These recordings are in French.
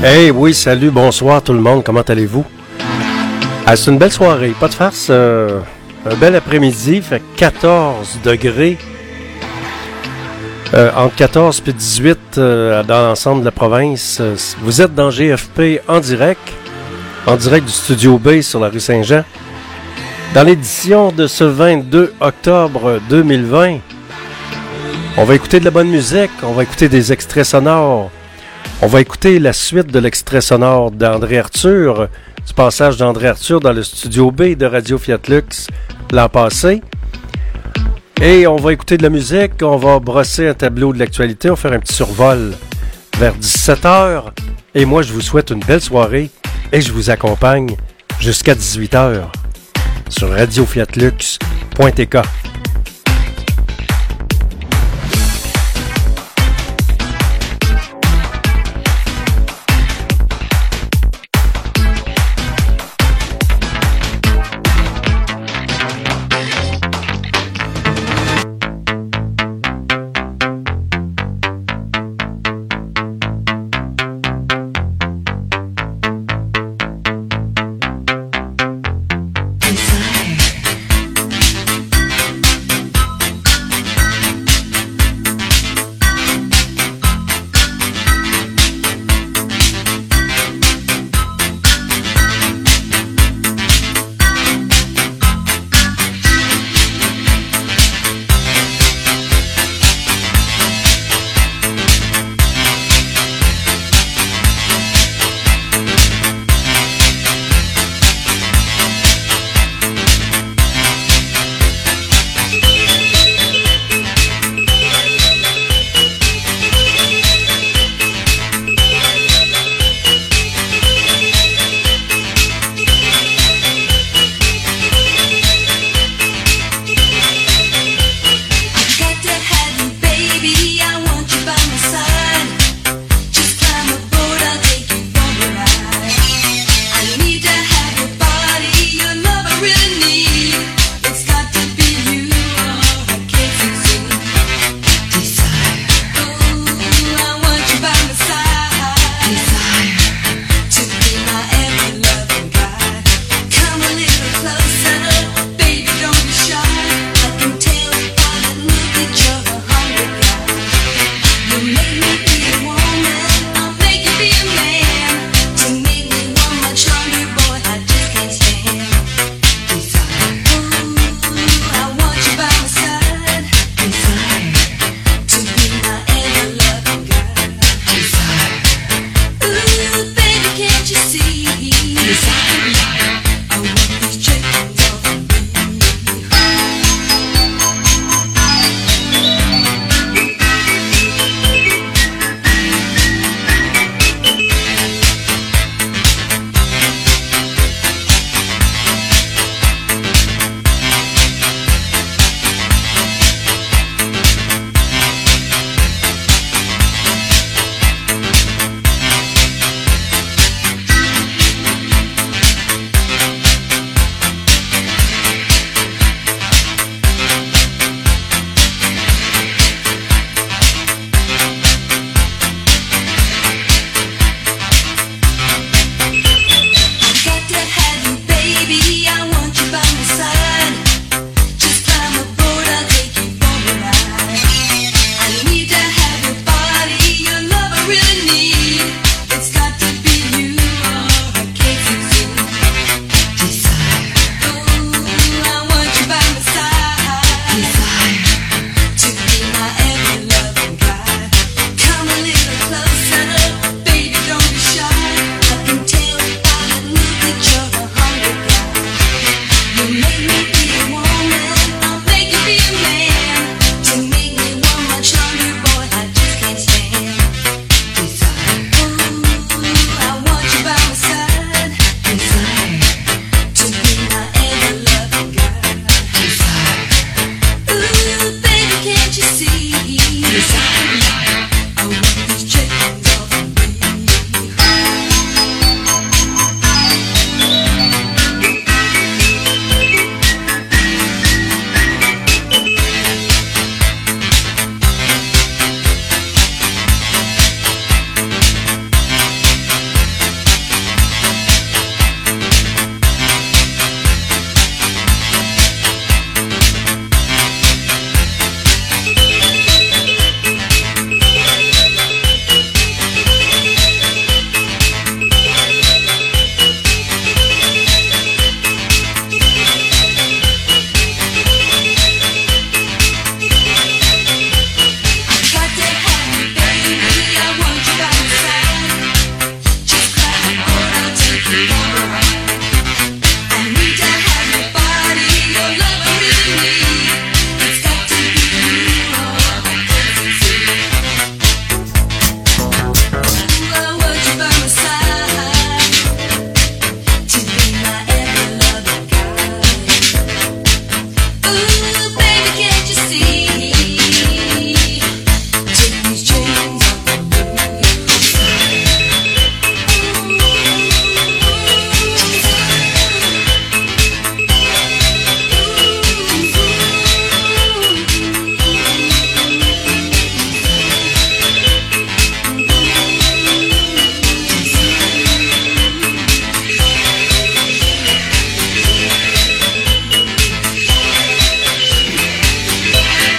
Hey, oui, salut, bonsoir tout le monde, comment allez-vous? Ah, c'est une belle soirée, pas de farce, un bel après-midi, fait 14 degrés, entre 14 et 18 dans l'ensemble de la province. Vous êtes dans GFP en direct du Studio B sur la rue Saint-Jean. Dans l'édition de ce 22 octobre 2020, on va écouter de la bonne musique, on va écouter des extraits sonores. On va écouter la suite de l'extrait sonore d'André Arthur, du passage d'André Arthur dans le Studio B de Radio Fiat Lux l'an passé. Et on va écouter de la musique, on va brosser un tableau de l'actualité, on va faire un petit survol vers 17h. Et moi, je vous souhaite une belle soirée et je vous accompagne jusqu'à 18h sur radiofiatlux.tk.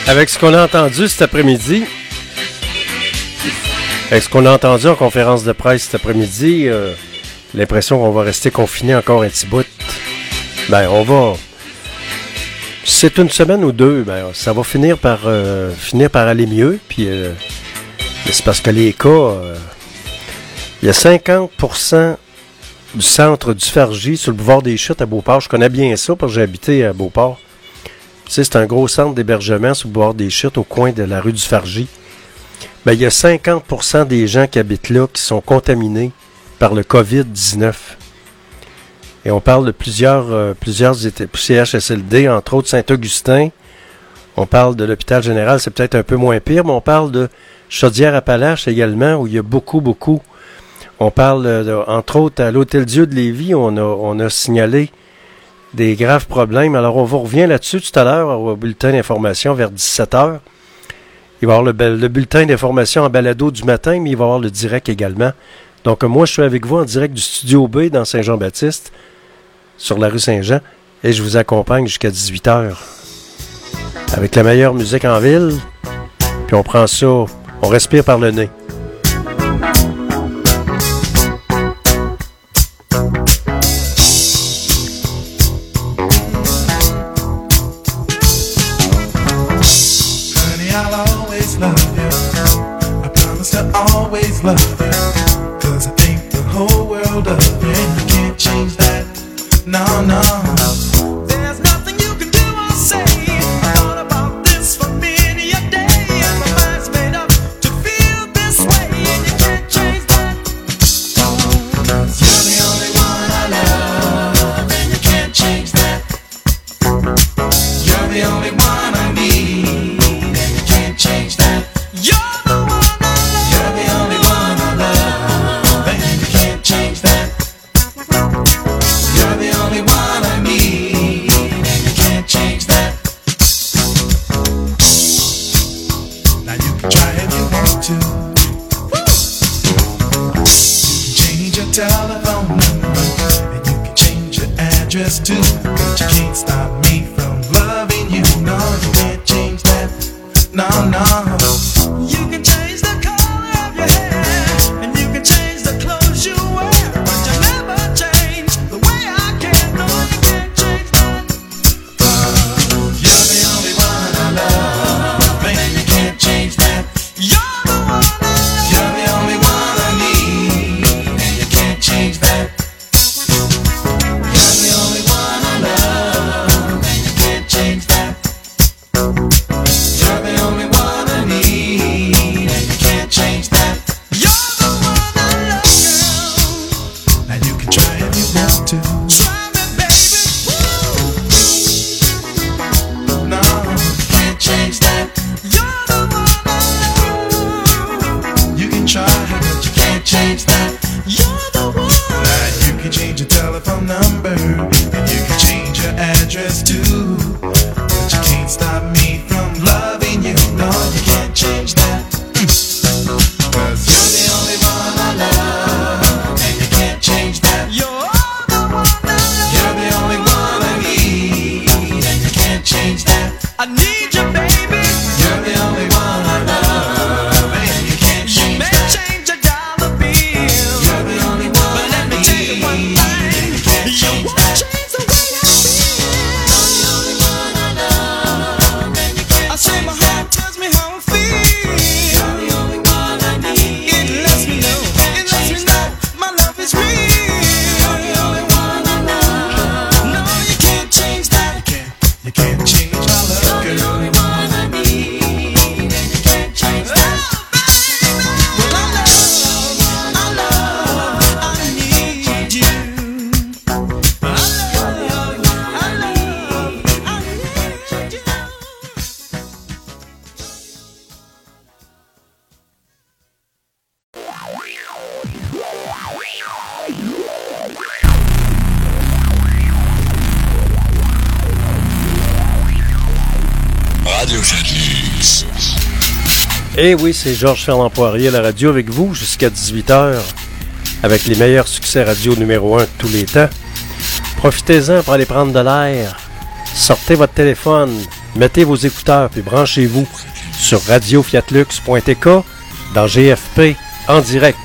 Avec ce qu'on a entendu cet après-midi, avec ce qu'on a entendu en conférence de presse cet après-midi, l'impression qu'on va rester confiné encore un petit bout. Ben, on va... C'est une semaine ou deux, ben, ça va finir par aller mieux. Puis, c'est parce que les cas... il y a 50% du centre du Fargy sur le boulevard des Chutes à Beauport. Je connais bien ça parce que j'ai habité à Beauport. Tu sais, c'est un gros centre d'hébergement sur le boulevard des Chutes au coin de la rue du Fargy. Ben, il y a 50% des gens qui habitent là qui sont contaminés par le COVID-19. Et on parle de plusieurs CHSLD, entre autres Saint-Augustin. On parle de l'hôpital général, c'est peut-être un peu moins pire, mais on parle de Chaudière-Appalaches également, où il y a beaucoup. On parle, entre autres, à l'Hôtel-Dieu de Lévis, on a signalé des graves problèmes. Alors, on vous revient là-dessus tout à l'heure au bulletin d'information vers 17h. Il va y avoir le bulletin d'information en balado du matin, mais il va y avoir le direct également. Donc, moi, je suis avec vous en direct du Studio B dans Saint-Jean-Baptiste, sur la rue Saint-Jean, et je vous accompagne jusqu'à 18h. Avec la meilleure musique en ville, puis on prend ça, on respire par le nez. Always love you, 'cause I think the whole world of you, and you can't change that, no. There's nothing you can do or say. I thought about this for many a day, and my mind's made up to feel this way, and you can't change that. 'Cause you're the only one I love, and you can't change that. You're the only one I need, and you can't change that. You're the one. Telephone number, and you can change your address too, but you can't stop me from loving you. No, you can't change that. No. You can change the color of your hair, and you can change the clothes you wear, but you never change the way I care. No, you can't change that. You're the only one I love, and you can't change that. You're the one I love. You're the only one I need. Change that. You're the only one I love, and you can't change that. You're the only one I need, and you can't change that. You're the one I love, girl. Now you can try if you want to. Try me, baby. Woo. No, you can't change that. You're the one I love. You can try, but you can't change that. You're the one. Now you can change your telephone number, and you can change your address too, but you can't stop me from loving you. No, you can't change that. 'Cause you're the only one I love, and you can't change that. You're the one I love. You're the only one I need, and you can't change that. I need you, baby. You're the only one I love, and you can't change that. You may change a dollar bill. You're the only one. But let me tell you one thing, you won't change the way I feel. You're the only one I love, and you can't I say my heart tells me how I feel. You're the only one I need. It lets me know, my love is real. You're the only one I love. No, you can't change that. You can't change my love, girl. You're the only one I need, and you can't change that. Well, I need you. Radio Fenix. Eh oui, c'est Georges Fernand Poirier à la radio avec vous jusqu'à 18h avec les meilleurs succès radio numéro 1 de tous les temps. Profitez-en pour aller prendre de l'air. Sortez votre téléphone, mettez vos écouteurs et branchez-vous sur radiofiatlux.tk dans GFP en direct.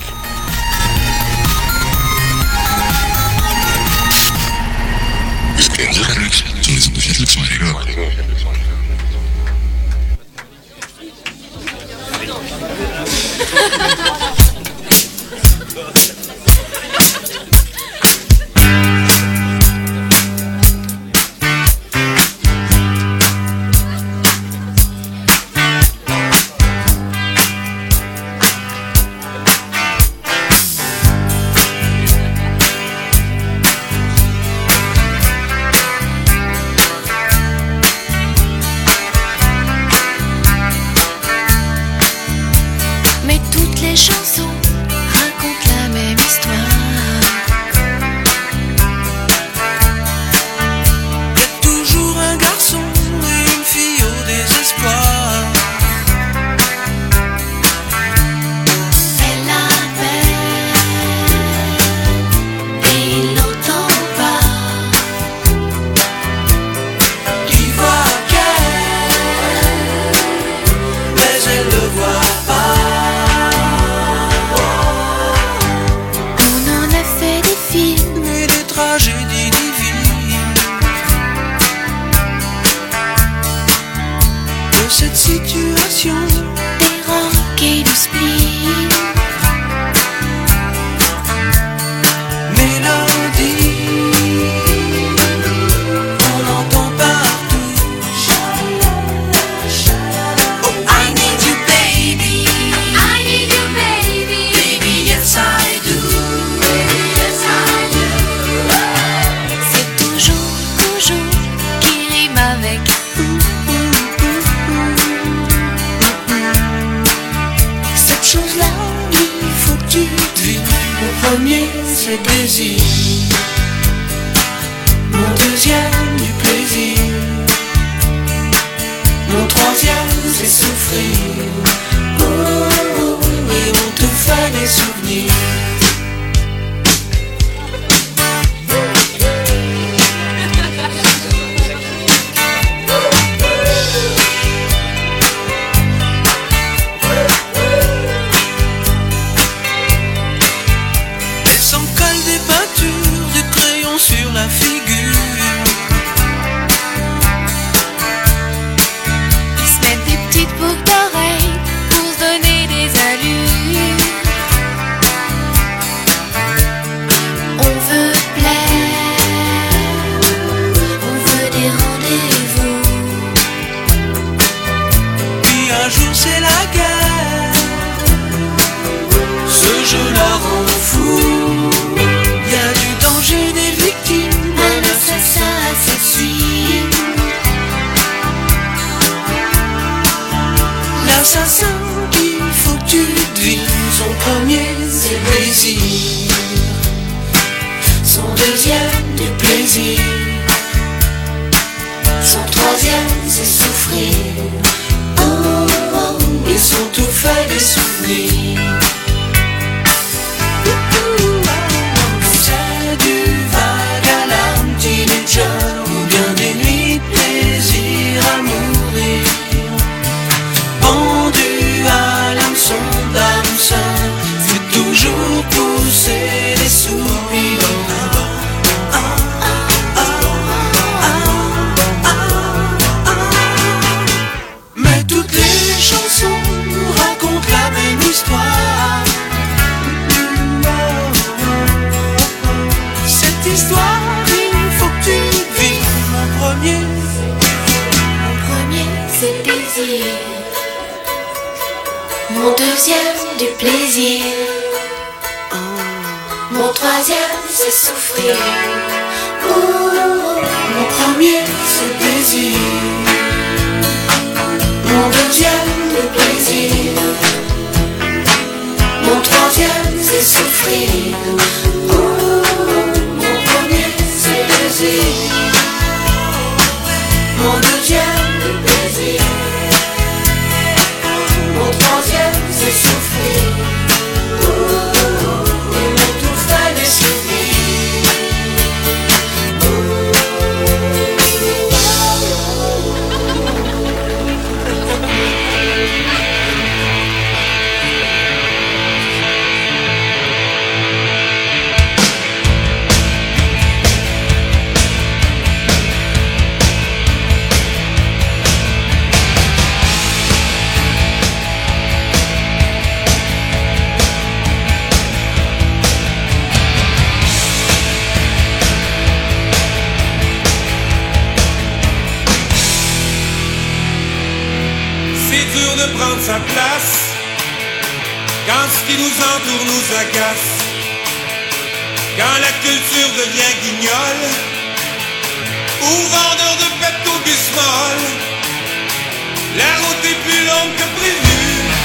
de prendre sa place quand ce qui nous entoure nous agace, quand la culture devient guignole ou vendeur de Pepto-Bismol. La route est plus longue que prévu,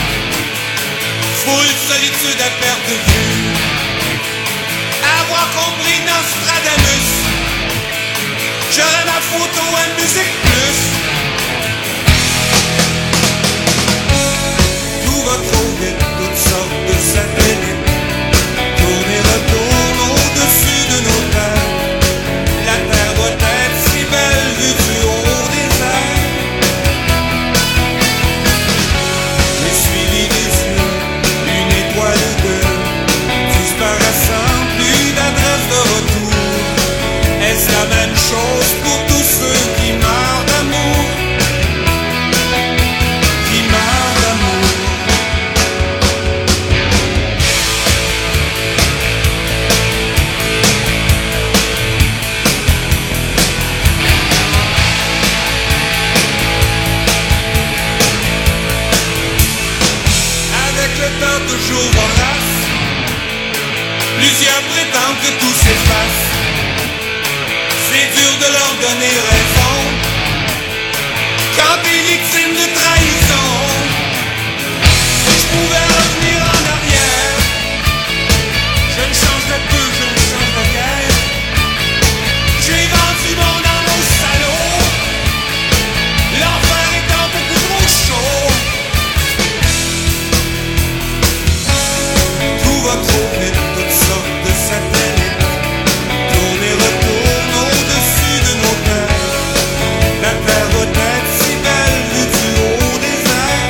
foule solitude à perte de vue. Avoir compris Nostradamus, j'aurai ma photo à Musique Plus. Tout va trop vite, toutes sortes de satellites tournent et retournent au-dessus de nos têtes. La terre doit être si belle vue du haut des airs. J'ai suivi des yeux une étoile ou deux, disparaissant, plus d'adresse de retour. Est-ce la même chose pour tous ceux qui meurent d'amour? Qui meurent d'amour? Avec le temps toujours vorace, plusieurs prétendent que tout s'efface. C'est dur de leur donner raison quand t'es victime de trahison. Si je pouvais revenir en arrière, je ne changerais peu, je ne changerais guère. J'ai vendu mon âme au salaud, l'enfer étant beaucoup trop chaud. Tout va trop vite, toutes sortes de satellites tournent et retournent au-dessus de nos têtes. La terre doit être si belle vue du haut des airs.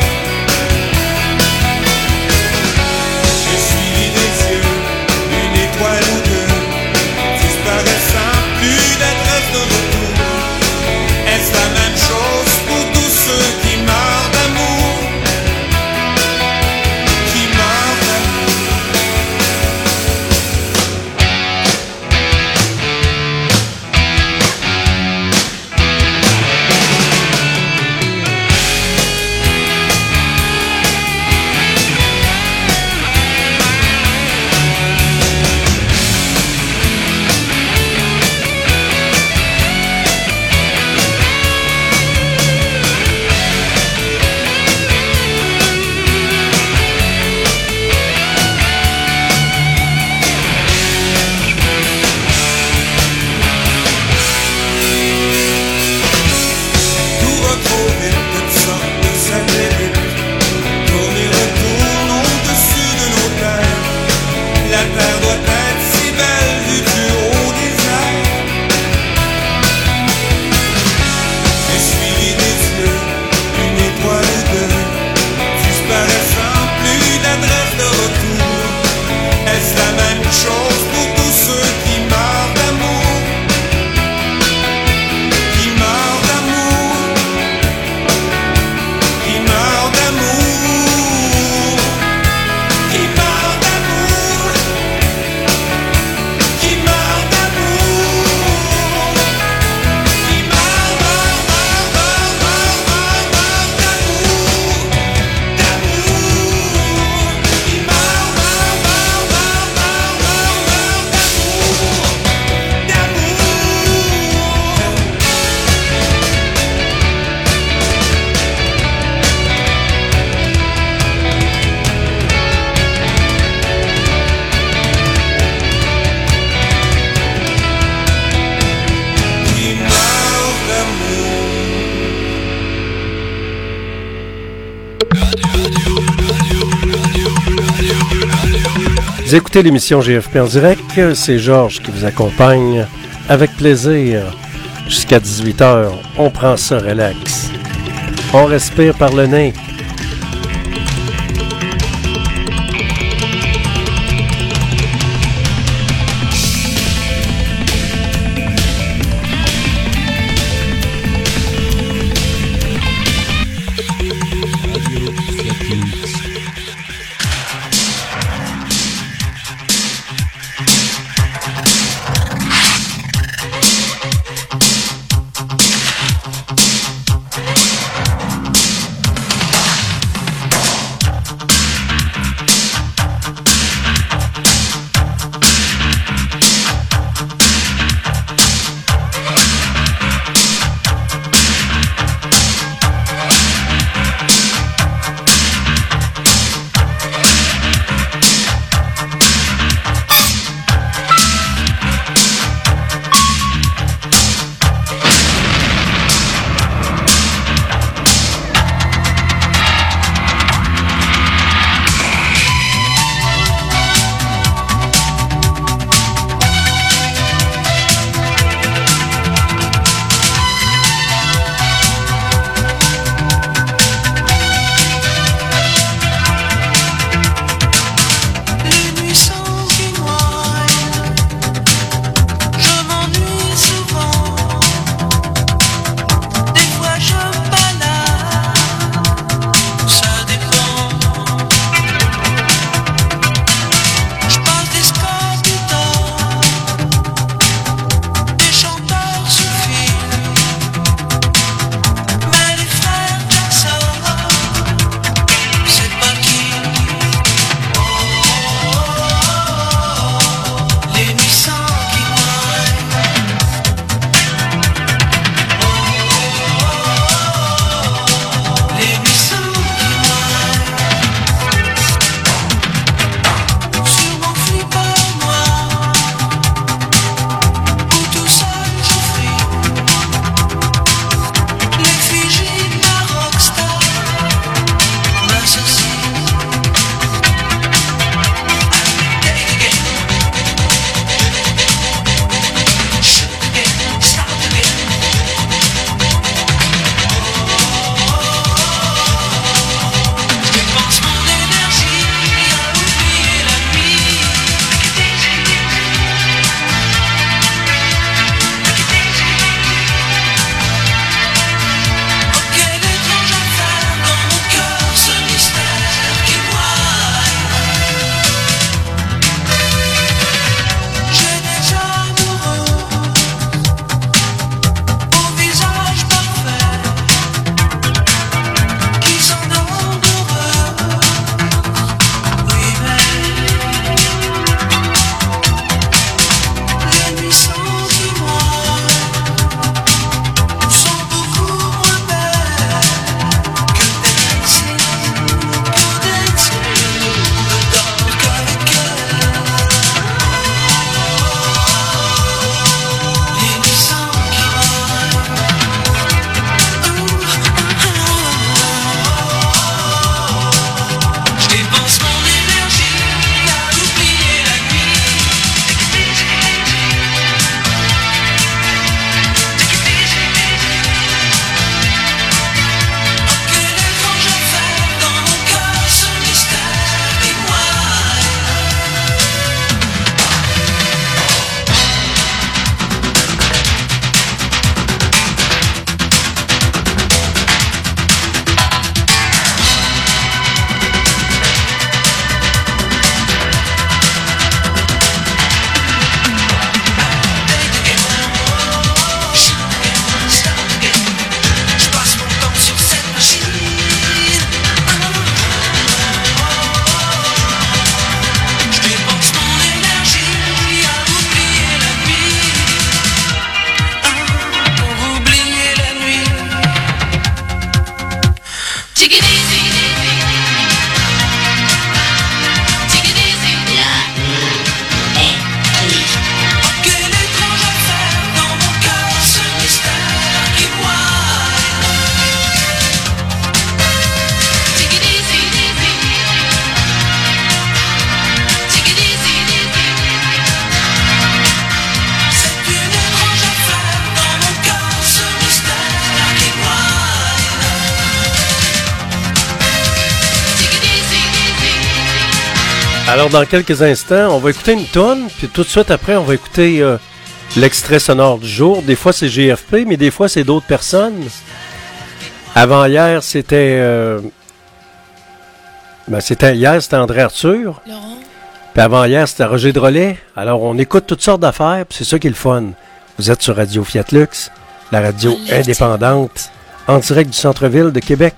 J'ai suivi des yeux une étoile ou deux, disparaissant, plus d'adresse de retour. Est-ce la même chose pour tous ceux qui meurent d'amour? Qui meurent d'amour? Tout va trop vite, toutes sortes de satellites tournent et retournent au-dessus de nos têtes. La terre doit être si belle vue du haut des airs. J'ai suivi des yeux une étoile ou deux, disparaissant, plus d'adresse de retour. Est-ce la même chose pour tous ceux qui meurent d'amour? Qui meurent d'amour? Qui meurent d'amour? Qui meurent d'amour? Qui meurent d'amour? Qui meurent, d'amour, d'amour. Qui meurent, Vous écoutez l'émission GFP en direct, c'est Georges qui vous accompagne avec plaisir. Jusqu'à 18h, on prend ça relax. On respire par le nez. Alors, dans quelques instants, on va écouter une tonne, puis tout de suite après, on va écouter l'extrait sonore du jour. Des fois, c'est GFP, mais des fois, c'est d'autres personnes. Avant-hier, c'était... hier, c'était André Arthur. Laurent. Puis avant-hier, c'était Roger Drolet. Alors, on écoute toutes sortes d'affaires, puis c'est ça qui est le fun. Vous êtes sur Radio Fiat Lux, la radio indépendante, en direct du centre-ville de Québec.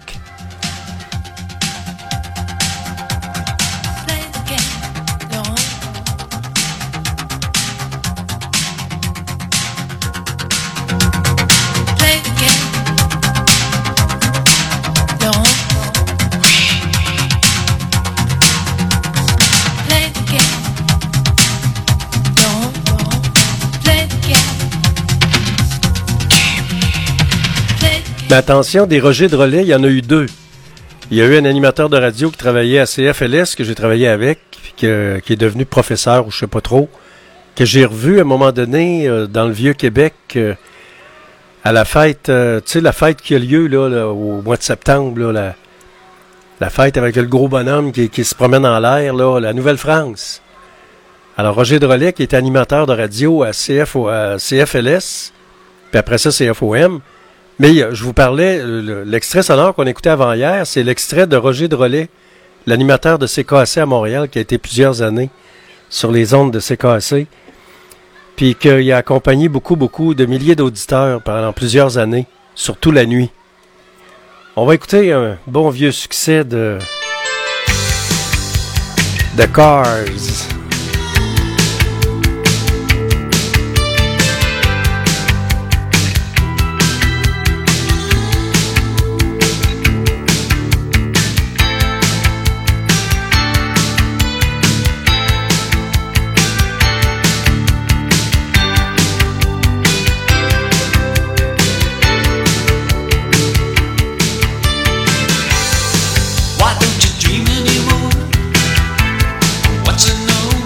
Mais attention, des Roger Drolet, il y en a eu deux. Il y a eu un animateur de radio qui travaillait à CFLS, que j'ai travaillé avec, puis qui est devenu professeur, ou je sais pas trop, que j'ai revu à un moment donné dans le Vieux-Québec, à la fête, tu sais, la fête qui a lieu là, au mois de septembre, là, la fête avec le gros bonhomme qui se promène en l'air, là, la Nouvelle-France. Alors, Roger Drolet, qui était animateur de radio à CFLS, puis après ça, CFOM. Mais je vous parlais, l'extrait sonore qu'on écoutait avant hier, c'est l'extrait de Roger Drolet, l'animateur de CKAC à Montréal, qui a été plusieurs années sur les ondes de CKAC, puis qu'il a accompagné beaucoup de milliers d'auditeurs pendant plusieurs années, surtout la nuit. On va écouter un bon vieux succès de Cars. Why don't you dream anymore? What's in the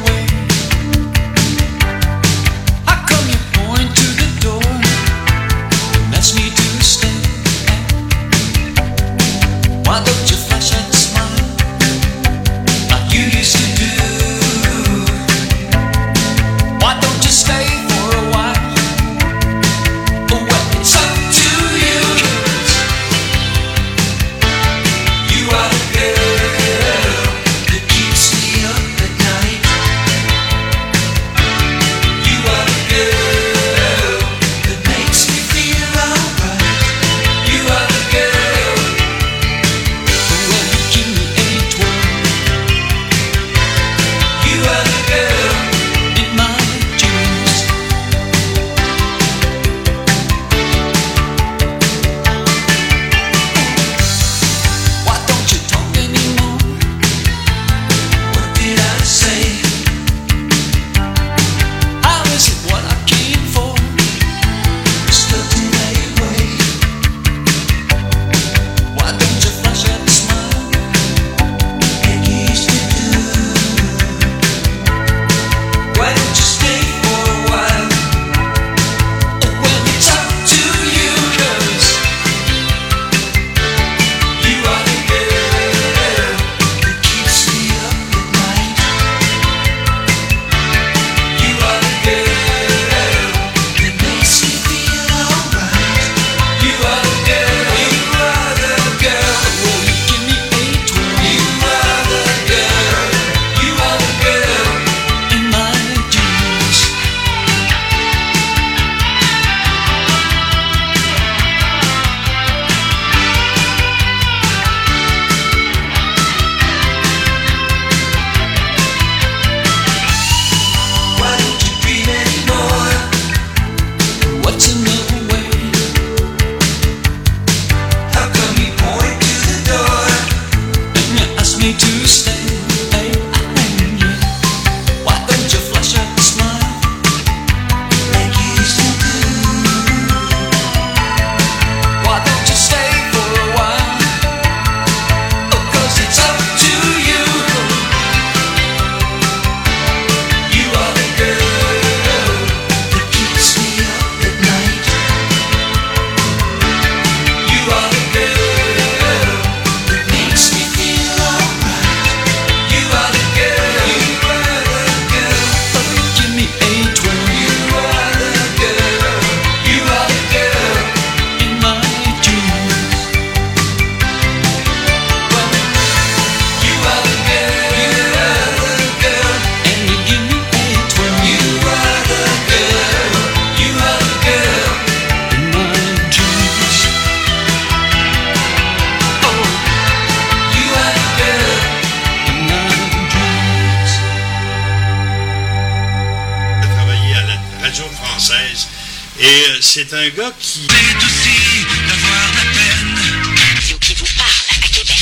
c'est un gars qui... C'est aussi d'avoir de la peine. Radio qui vous parle à Québec.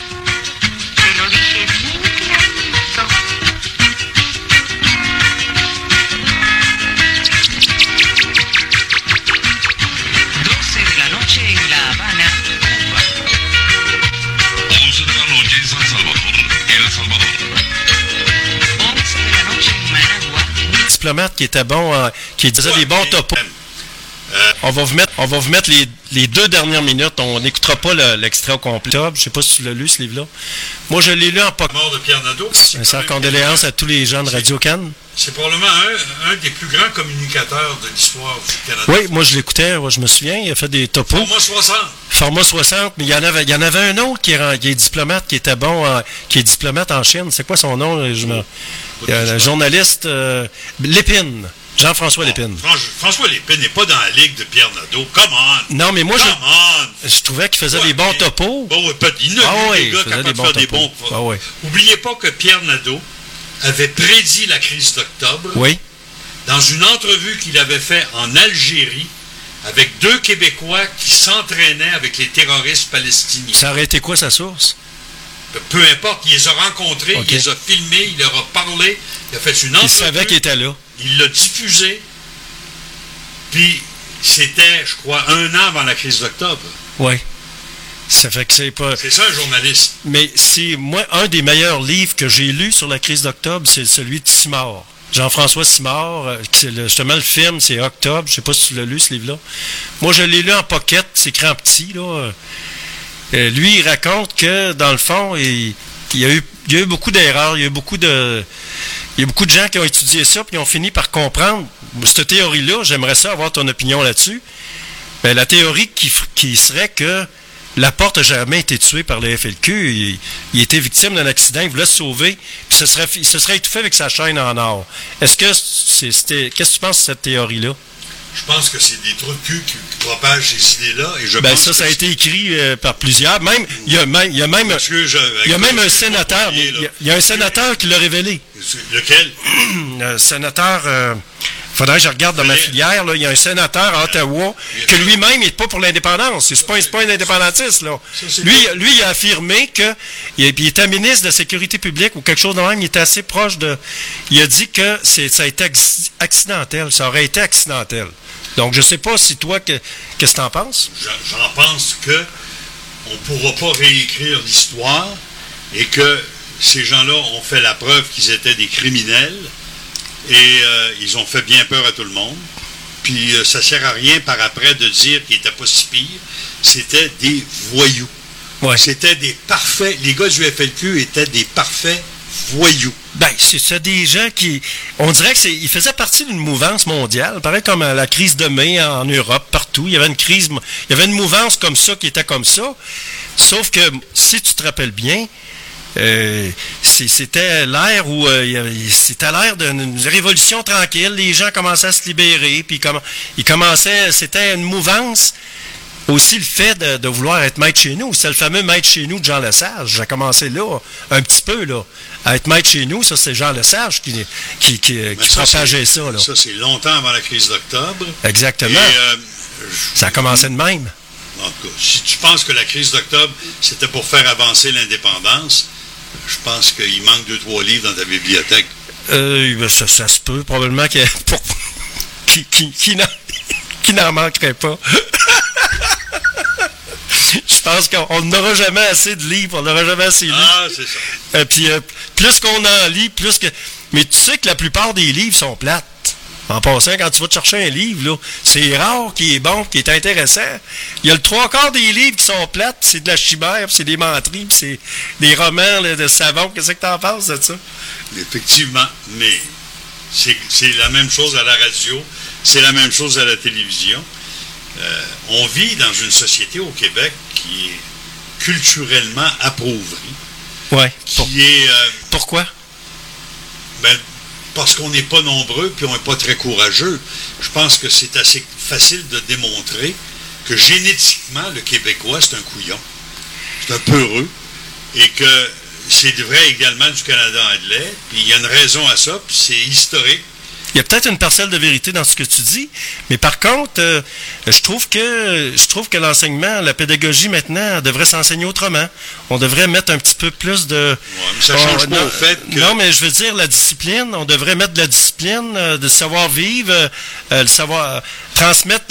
Doce de la noche en La Habana, Cuba. 11 de la noche en San Salvador, El Salvador. 11 de la noche en Managua. Diplomate qui était bon, qui disait des bons topos. On va vous mettre les 2 dernières minutes. On n'écoutera pas l'extrait au complet. Je sais pas si tu l'as lu, ce livre-là. Moi, je l'ai lu en pocket. mort de Pierre Nadeau. Sans condoléances à tous les gens de Radio Cannes. C'est probablement un des plus grands communicateurs de l'histoire du Canada. Oui, moi je l'écoutais, je me souviens, il a fait des topos. Format 60. Format 60, mais il y en avait un autre qui est diplomate, qui était bon, qui est diplomate en Chine. C'est quoi son nom? Il y a un journaliste, Lépine. Jean-François Lépine. François Lépine n'est pas dans la ligue de Pierre Nadeau. Come on! Non, mais moi, Come je trouvais qu'il faisait des bons topos. Bon, il y a des gars capables de faire des bons. Oubliez pas que Pierre Nadeau avait prédit la crise d'octobre. Oui. Dans une entrevue qu'il avait faite en Algérie avec 2 Québécois qui s'entraînaient avec les terroristes palestiniens. Ça aurait été quoi sa source? Peu importe, il les a rencontrés, Okay. il les a filmés, il leur a parlé, il a fait une entrevue. Il savait qu'il était là. Il l'a diffusé. Puis, c'était, je crois, 1 an avant la crise d'octobre. Oui. Ça fait que c'est pas... C'est ça, un journaliste. Mais c'est, moi, un des meilleurs livres que j'ai lu sur la crise d'octobre, c'est celui de Simard. Jean-François Simard, justement, le film, c'est Octobre. Je sais pas si tu l'as lu, ce livre-là. Moi, je l'ai lu en pocket, c'est écrit en petit, là. Lui, il raconte que, dans le fond, il y a eu beaucoup d'erreurs, il y a eu beaucoup de gens qui ont étudié ça, puis ils ont fini par comprendre. Cette théorie-là, j'aimerais ça avoir ton opinion là-dessus. Ben, la théorie qui serait que Laporte n'a jamais été tué par le FLQ. Il était victime d'un accident, il voulait se sauver, puis il se serait étouffé avec sa chaîne en or. Est-ce que qu'est-ce que tu penses de cette théorie-là? Je pense que c'est des trous de cul qui propagent ces idées-là. Et je Ben pense ça a été écrit par plusieurs. Même, il y a même un sénateur. Il y a un sénateur qui l'a révélé. Lequel? Un sénateur... faudrait que je regarde dans ma filière. Là, il y a un sénateur à Ottawa que lui-même n'est pas pour l'indépendance. C'est pas un indépendantiste. Là. Lui, il a affirmé que... Il était ministre de la Sécurité publique ou quelque chose de même. Il était assez proche de... Il a dit que ça a été accidentel. Ça aurait été accidentel. Donc, je sais pas si toi, qu'est-ce que tu en penses? J'en pense que on ne pourra pas réécrire l'histoire et que ces gens-là ont fait la preuve qu'ils étaient des criminels et ils ont fait bien peur à tout le monde. Puis ça ne sert à rien par après de dire qu'ils n'étaient pas si pires. C'était des voyous. Ouais. C'était des parfaits... Les gars du FLQ étaient des parfaits voyous. Ben, c'est des gens qui... On dirait qu'ils faisaient partie d'une mouvance mondiale, pareil comme la crise de mai en Europe, partout. Il y avait une mouvance comme ça qui était comme ça. Sauf que, si tu te rappelles bien, c'était l'ère où c'était l'ère d'une révolution tranquille. Les gens commençaient à se libérer, puis c'était une mouvance. Aussi le fait de vouloir être maître chez nous. C'est le fameux maître chez nous de Jean Lesage. J'ai commencé là, un petit peu, là. À être maître chez nous, ça, c'est Jean Lesage qui propageait ça, là. Ça, c'est longtemps avant la crise d'octobre. Exactement. Et, ça a commencé de même. En tout cas, si tu penses que la crise d'octobre, c'était pour faire avancer l'indépendance, je pense qu'il manque 2-3 livres dans ta bibliothèque. Ça se peut, probablement qu'il n'en manquerait pas. Je pense qu'on n'aura jamais assez de livres, on n'aura jamais assez de livres. Ah, c'est ça. Puis plus qu'on en lit, plus que... Mais tu sais que la plupart des livres sont plates. En passant, quand tu vas te chercher un livre, là, c'est rare qu'il est bon, qu'il est intéressant. Il y a le 3/4 des livres qui sont plates, puis c'est de la chimère, puis c'est des menteries, puis c'est des romans là, de savon. Qu'est-ce que t'en penses de ça? Effectivement, mais c'est la même chose à la radio, c'est la même chose à la télévision. On vit dans une société au Québec qui est culturellement appauvrie. Ouais. Pourquoi? Parce qu'on n'est pas nombreux puis on n'est pas très courageux. Je pense que c'est assez facile de démontrer que génétiquement, le Québécois, c'est un couillon. C'est un peureux. Et que c'est vrai également du Canada anglais. Puis il y a une raison à ça, puis c'est historique. Il y a peut-être une parcelle de vérité dans ce que tu dis, mais par contre, je trouve que l'enseignement, la pédagogie maintenant, devrait s'enseigner autrement. On devrait mettre un petit peu plus de... Ouais, mais ça change pas au fait que... Non, mais je veux dire, la discipline, on devrait mettre de la discipline, de savoir-vivre, le savoir... transmettre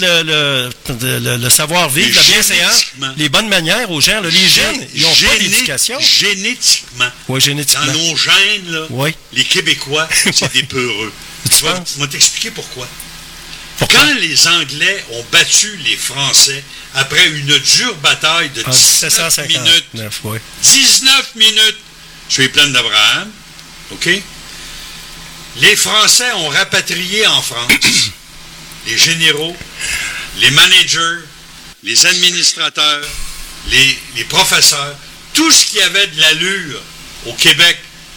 le savoir-vivre, la bienséance, les bonnes manières aux gens. Là, les jeunes, ils n'ont pas d'éducation. Génétiquement. Oui, génétiquement. Dans nos gènes, là, oui. Les Québécois, c'est des peureux. Tu penses? Je vais t'expliquer pourquoi. Pourquoi? Quand les Anglais ont battu les Français après une dure bataille de 19 minutes, 19 minutes sur les plaines d'Abraham, OK? Les Français ont rapatrié en France les généraux, les managers, les administrateurs, les professeurs, tout ce qui avait de l'allure au Québec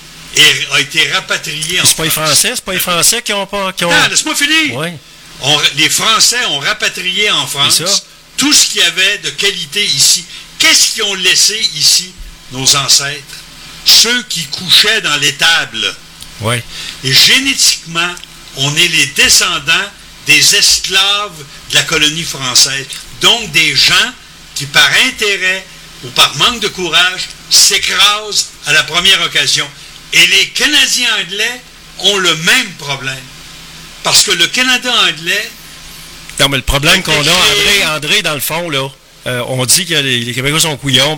a été rapatrié en France. C'est pas les Français qui ont pas... Non, laisse-moi finir. Oui. Les Français ont rapatrié en France tout ce qu'il y avait de qualité ici. Qu'est-ce qu'ils ont laissé ici, nos ancêtres? Ceux qui couchaient dans l'étable. Oui. Et génétiquement, on est les descendants des esclaves de la colonie française. Donc des gens qui, par intérêt ou par manque de courage, s'écrasent à la première occasion. Et les Canadiens anglais ont le même problème. Parce que le Canada anglais... Non, mais le problème qu'on a, André, dans le fond, là, on dit que les Québécois sont couillons,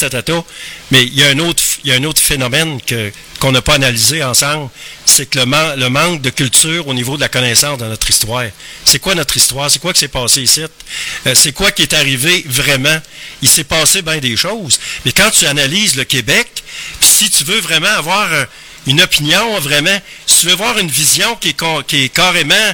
mais il y a un autre phénomène qu'on n'a pas analysé ensemble, c'est que le manque de culture au niveau de la connaissance de notre histoire. C'est quoi notre histoire? C'est quoi qui s'est passé ici? C'est quoi qui est arrivé vraiment? Il s'est passé bien des choses. Mais quand tu analyses le Québec, puis si tu veux vraiment avoir une opinion, vraiment, si tu veux voir une vision qui est carrément...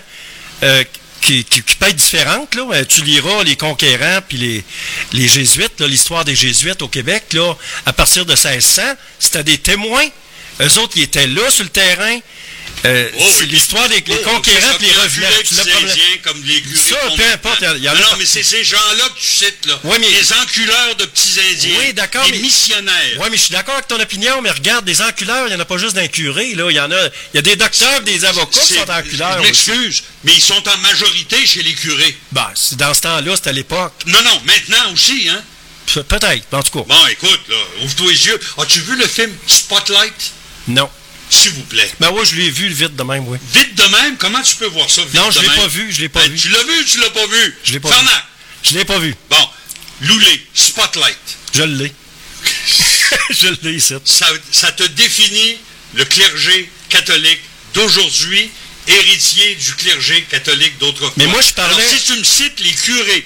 qui peut être différente, là. Tu liras les conquérants puis les jésuites, là, l'histoire des jésuites au Québec, là, à partir de 1600, c'était des témoins. Eux autres, ils étaient là sur le terrain. C'est l'histoire des conquérants et les revenants. Comme les curés. Ça, peu importe. Non, mais c'est ces gens-là que tu cites, là. Oui, mais... Les enculeurs de petits Indiens. Oui, d'accord. Les missionnaires. Oui, mais je suis d'accord avec ton opinion, mais regarde, des enculeurs, il n'y en a pas juste d'un curé, là. Il y a des docteurs, des avocats qui sont enculeurs. Je m'excuse, mais ils sont en majorité chez les curés. Ben, dans ce temps-là, c'était à l'époque. Non, maintenant aussi, hein. Peut-être, en tout cas. Bon, écoute, là, ouvre-toi les yeux. As-tu vu le film Spotlight? Non. S'il vous plaît. Ben oui, je l'ai vu vite de même, oui. Vite de même? Comment tu peux voir ça vite de même? Non, je l'ai pas vu, je l'ai pas vu. Tu l'as vu ou tu l'as pas vu? Je l'ai pas vu. Je l'ai pas vu. Bon, Loulé, Spotlight. Je l'ai. Je l'ai ici. Ça te définit le clergé catholique d'aujourd'hui, héritier du clergé catholique d'autrefois. Mais moi, je parlais... Alors, si tu me cites les curés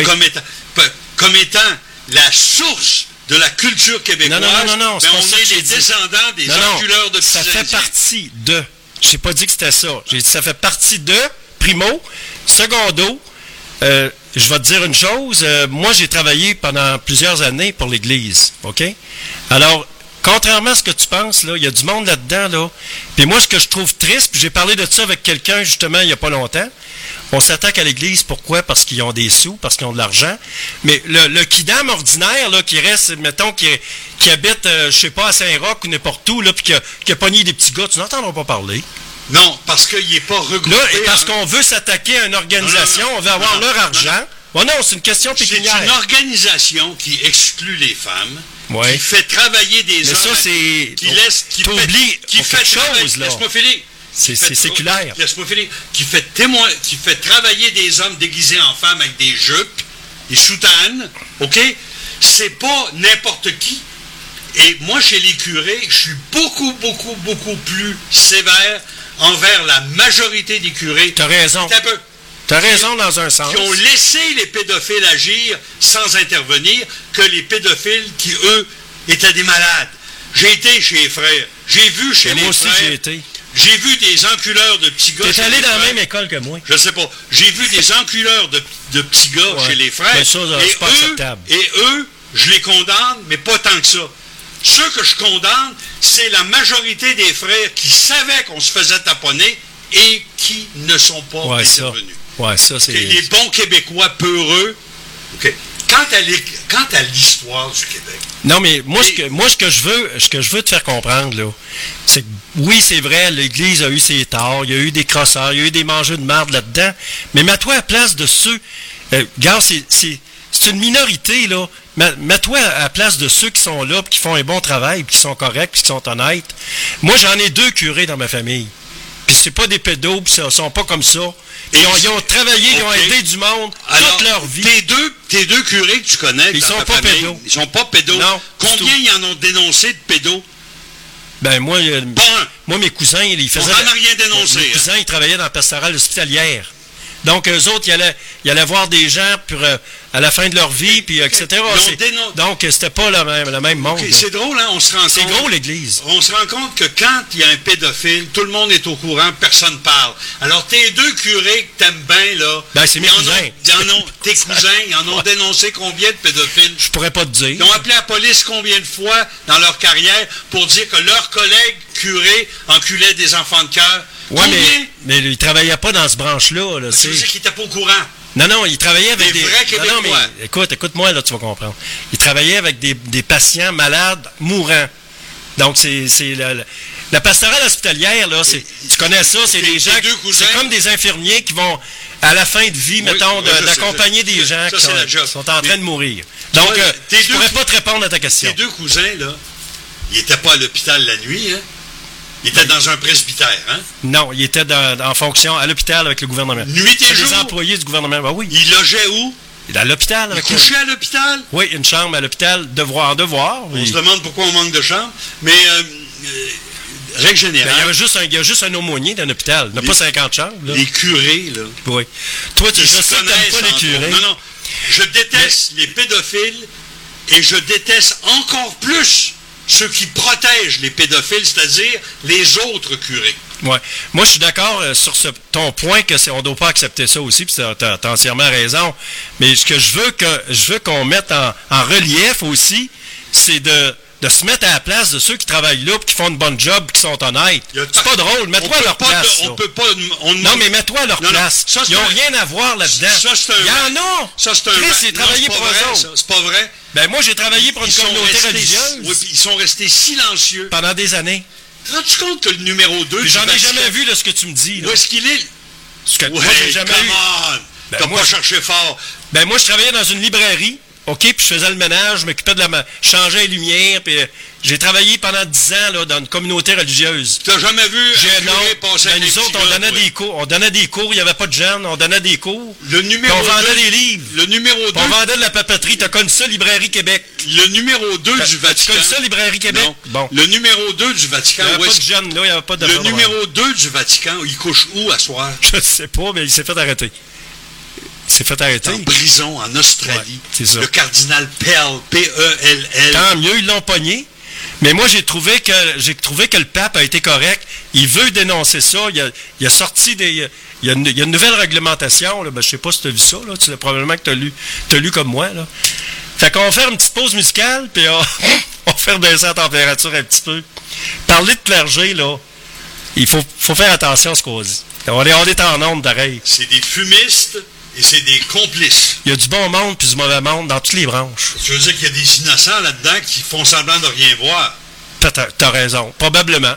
comme étant la source de la culture québécoise, non, ben on est les descendants des enculeurs de petits ça fait Indiens. partie de... J'ai pas dit que c'était ça. J'ai dit ça fait partie de, primo, secondo. Je vais te dire une chose. Moi, j'ai travaillé pendant plusieurs années pour l'Église, OK? Alors, contrairement à ce que tu penses, là, il y a du monde là-dedans, là. Puis moi, ce que je trouve triste, puis j'ai parlé de ça avec quelqu'un, justement, il n'y a pas longtemps. On s'attaque à l'Église, pourquoi? Parce qu'ils ont des sous, parce qu'ils ont de l'argent. Mais le kidam ordinaire, là, qui reste, mettons, qui habite, je sais pas, à Saint-Roch ou n'importe où, là, puis qui a pogné des petits gars, tu n'entendras pas parler. Non, parce qu'il n'est pas regroupé. Là, parce qu'on veut s'attaquer à une organisation, on veut avoir leur argent. Non, c'est une question pécuniaire. C'est une organisation qui exclut les femmes, ouais. Qui fait travailler des hommes. Mais ça, c'est... qui fait chose, là. Laisse-moi finir. C'est séculaire. Laisse-moi finir. Qui fait travailler des hommes déguisés en femmes avec des jupes, des soutanes, OK? C'est pas n'importe qui. Et moi, chez les curés, je suis beaucoup plus sévère envers la majorité des curés. T'as raison. T'as raison dans un sens. Qui ont laissé les pédophiles agir sans intervenir, que les pédophiles qui, eux, étaient des malades. J'ai été chez les frères. J'ai vu chez les frères. Moi aussi, j'ai été. J'ai vu des enculeurs de petits gars. T'es allé dans la même école que moi. Je sais pas. J'ai vu des enculeurs de petits gars chez les frères. Mais ça, c'est pas acceptable. Et eux, je les condamne, mais pas tant que ça. Ceux que je condamne, c'est la majorité des frères qui savaient qu'on se faisait taponner et qui ne sont pas intervenus. Ouais, ça, c'est... Les bons Québécois peureux. OK. quant à l'histoire du Québec. Non, mais ce que je veux te faire comprendre, là, c'est que oui, c'est vrai, l'Église a eu ses torts, il y a eu des crosseurs, il y a eu des mangeux de marde là-dedans, mais mets-toi à la place de ceux. Regarde, c'est une minorité, là. Mets-toi à la place de ceux qui sont là, qui font un bon travail, qui sont corrects, qui sont honnêtes. Moi, j'en ai 2 curés dans ma famille. Puis c'est pas des pédos, puis ils sont pas comme ça. Puis ils ont travaillé, ils ont aidé du monde toute leur vie. Tes deux curés que tu connais, ils sont pas pédos. Ils sont pas pédos. Non, combien ils en ont dénoncé de pédos? Ben moi, Pas un. Mes cousins, ils faisaient. On n'en a rien dénoncé. Mes cousins, ils travaillaient dans la pastorale hospitalière. Donc, eux autres, ils allaient voir des gens pour, à la fin de leur vie, puis etc. Donc, c'était pas le même monde. Okay, c'est drôle, hein? On se rend compte. C'est gros, l'Église. On se rend compte que quand il y a un pédophile, tout le monde est au courant, personne parle. Alors, tes 2 curés que t'aimes bien, là... Ben, c'est mes cousins. Tes cousins, ils en ont dénoncé combien de pédophiles? Je pourrais pas te dire. Ils ont appelé la police combien de fois dans leur carrière pour dire que leurs collègues curés enculaient des enfants de cœur? Oui, mais ils ne travaillaient pas dans ce branche-là. Là, tu veux dire qu'ils n'étaient pas au courant? Non, ils travaillaient avec des vrais Québécois. Non, mais écoute-moi, là, tu vas comprendre. Ils travaillaient avec des patients malades mourants. Donc, c'est la pastorale hospitalière, là, tu connais ça, c'est des gens, c'est comme des infirmiers qui vont, à la fin de vie, mettons, d'accompagner des gens qui sont en train de mourir. Donc, je ne pourrais pas te répondre à ta question. Tes 2 cousins, là, ils n'étaient pas à l'hôpital la nuit, hein? Il était dans un presbytère, hein? Non, il était en fonction à l'hôpital avec le gouvernement. Nuit et jour? Des employés du gouvernement, ben oui. Il logeait où? À l'hôpital. Il couchait à l'hôpital? Oui, une chambre à l'hôpital, devoir. On se demande pourquoi on manque de chambres, mais règle générale... Ben, il y a juste un aumônier dans l'hôpital, il n'y a pas 50 chambres. Là. Les curés, là... Oui. Toi, je sais que tu n'aimes pas les curés. Non, je déteste les pédophiles et je déteste encore plus ceux qui protègent les pédophiles, c'est-à-dire les autres curés. Ouais. Moi, je suis d'accord sur ton point on ne doit pas accepter ça aussi, puis tu as entièrement raison. Mais ce que je veux qu'on mette en relief aussi, c'est de se mettre à la place de ceux qui travaillent là, qui font une bonne job, qui sont honnêtes. C'est pas drôle. Mets-toi à leur place. Non, mais mets-toi à leur place. Ils n'ont rien à voir là-dedans. Il y en a. Ça, c'est un Chris, c'est travaillé pour eux autres. C'est pas vrai. Ben, moi, j'ai travaillé pour une communauté religieuse. Oui, puis ils sont restés silencieux. Pendant des années. Rends-tu compte que le numéro 2 J'en ai jamais vu de ce que tu me dis. Là. Où est-ce qu'il est? Moi, j'ai jamais vu. T'as pas cherché fort. Ben, moi, je travaillais dans une librairie. OK, puis je faisais le ménage, je m'occupais je changeais les lumières, puis j'ai travaillé pendant 10 ans là, dans une communauté religieuse. Tu n'as jamais vu un curé passer avec nous autres, on donnait des cours, il n'y avait pas de jeunes, on donnait des cours. Le numéro on vendait des livres. Le numéro 2. On vendait de la papeterie. Tu as connu ça, Librairie Québec. Le numéro 2 du Vatican. Tu connais ça, Librairie Québec? Non. Bon. Le numéro 2 du Vatican. Il n'y avait pas de jeunes, là, il n'y avait pas de... Le numéro 2 du Vatican, il couche où à soir? Je ne sais pas, mais il s'est fait arrêter. Il s'est fait arrêter. En prison, en Australie. Ouais, c'est ça. Le cardinal Pell, P-E-L-L. Tant mieux, ils l'ont pogné. Mais moi, j'ai trouvé que le pape a été correct. Il veut dénoncer ça. Il a sorti des... Il y a une nouvelle réglementation. Là. Ben, je ne sais pas si tu as vu ça. Là. Tu l'as probablement que tu as lu comme moi. Là. Fait qu'on va faire une petite pause musicale, puis on va faire baisser la température un petit peu. Parler de clergé, là, il faut faire attention à ce qu'on dit. On est en onde d'oreille. C'est des fumistes et c'est des complices. Il y a du bon monde puis du mauvais monde dans toutes les branches. Tu veux dire qu'il y a des innocents là-dedans qui font semblant de rien voir? T'as raison. Probablement.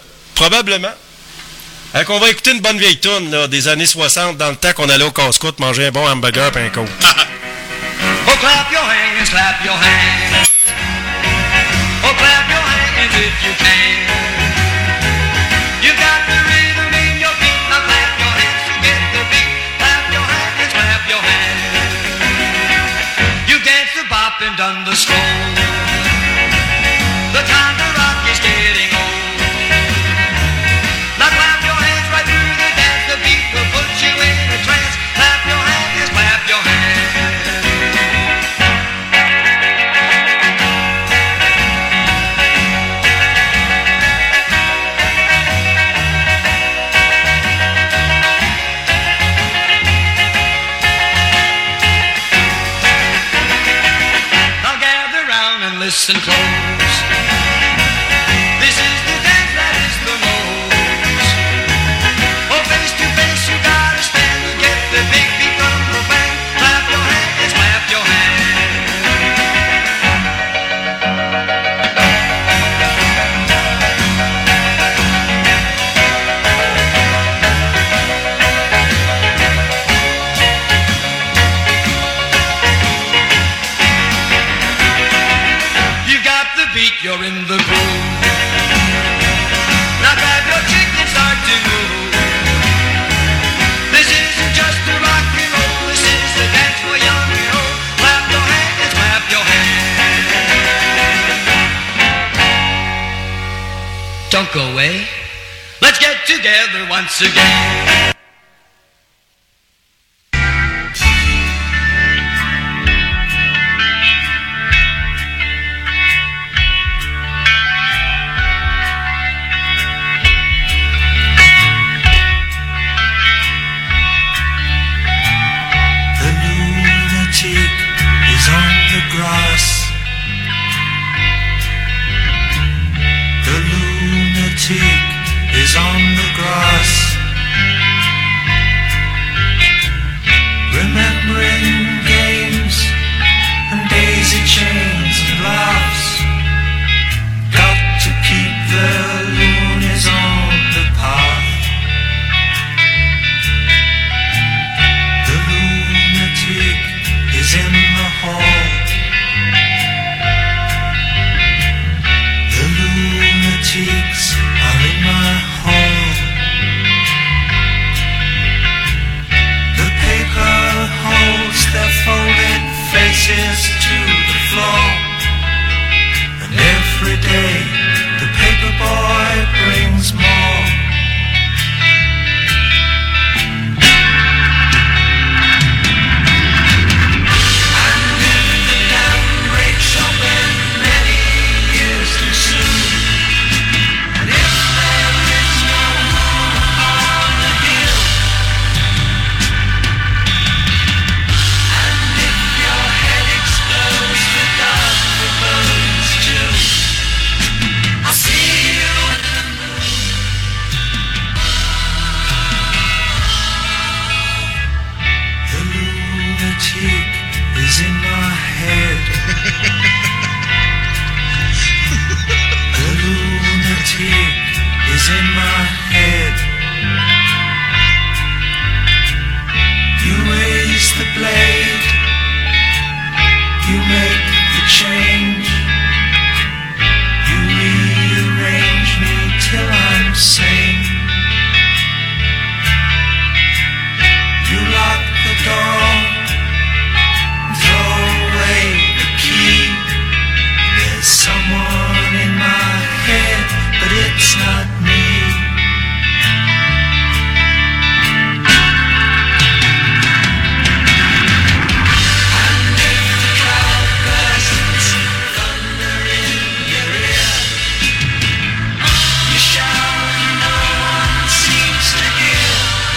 On va écouter une bonne vieille toune là, des années 60, dans le temps qu'on allait au casse-croûte manger un bon hamburger et un coke. Oh, clap your hands, clap your hands. Oh, clap your hands if you can. You got the rhythm in your feet. Now clap your hands to get the beat. Clap your hands, clap your hands. You dance the bop and done the stroll. The time to rock is getting old. Now clap your hands right through the dance. The beat will put you in a trance. Clap your hands, clap your hands. Listen close. This is the dance that is the most. Oh, face to face you gotta stand to get the big beat from the band. Clap your hands, clap your hands. the beat, you're in the groove. Now grab your chick and start to move. This isn't just a rock and roll, this is the dance for young and old. Clap your hands, clap your hands. Don't go away. Let's get together once again. The lunatic is on the grass. The lunatic is on the grass, remembering games and daisy chains and laughs. Got to keep the loonies on the path. The lunatic is in the hall. The lunatics are in my hall. The paper holds their folded faces to the floor, and every day the paper boy brings more. And if the dam breaks open many years too soon, and if there is no moon on the hill, and if your head explodes with dark birds too, I'll see you in the moon. The lunatic is in my head. The lunatic is in my head. You raise the blade, you make the change, you rearrange me till I'm sane. You lock the door, throw away the key. There's someone in my head, but it's not me. And if the cloud bursts, thunder in your ear, you shout and no one seems to hear.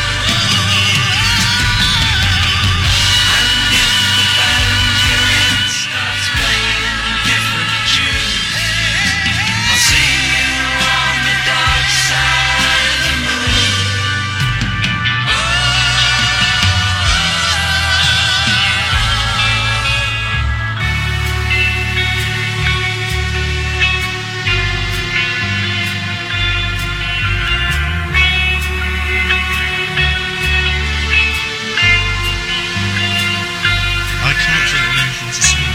And if the band you're in starts playing different tunes, I'll see you on the dark side of the moon. I can't think of anything to say.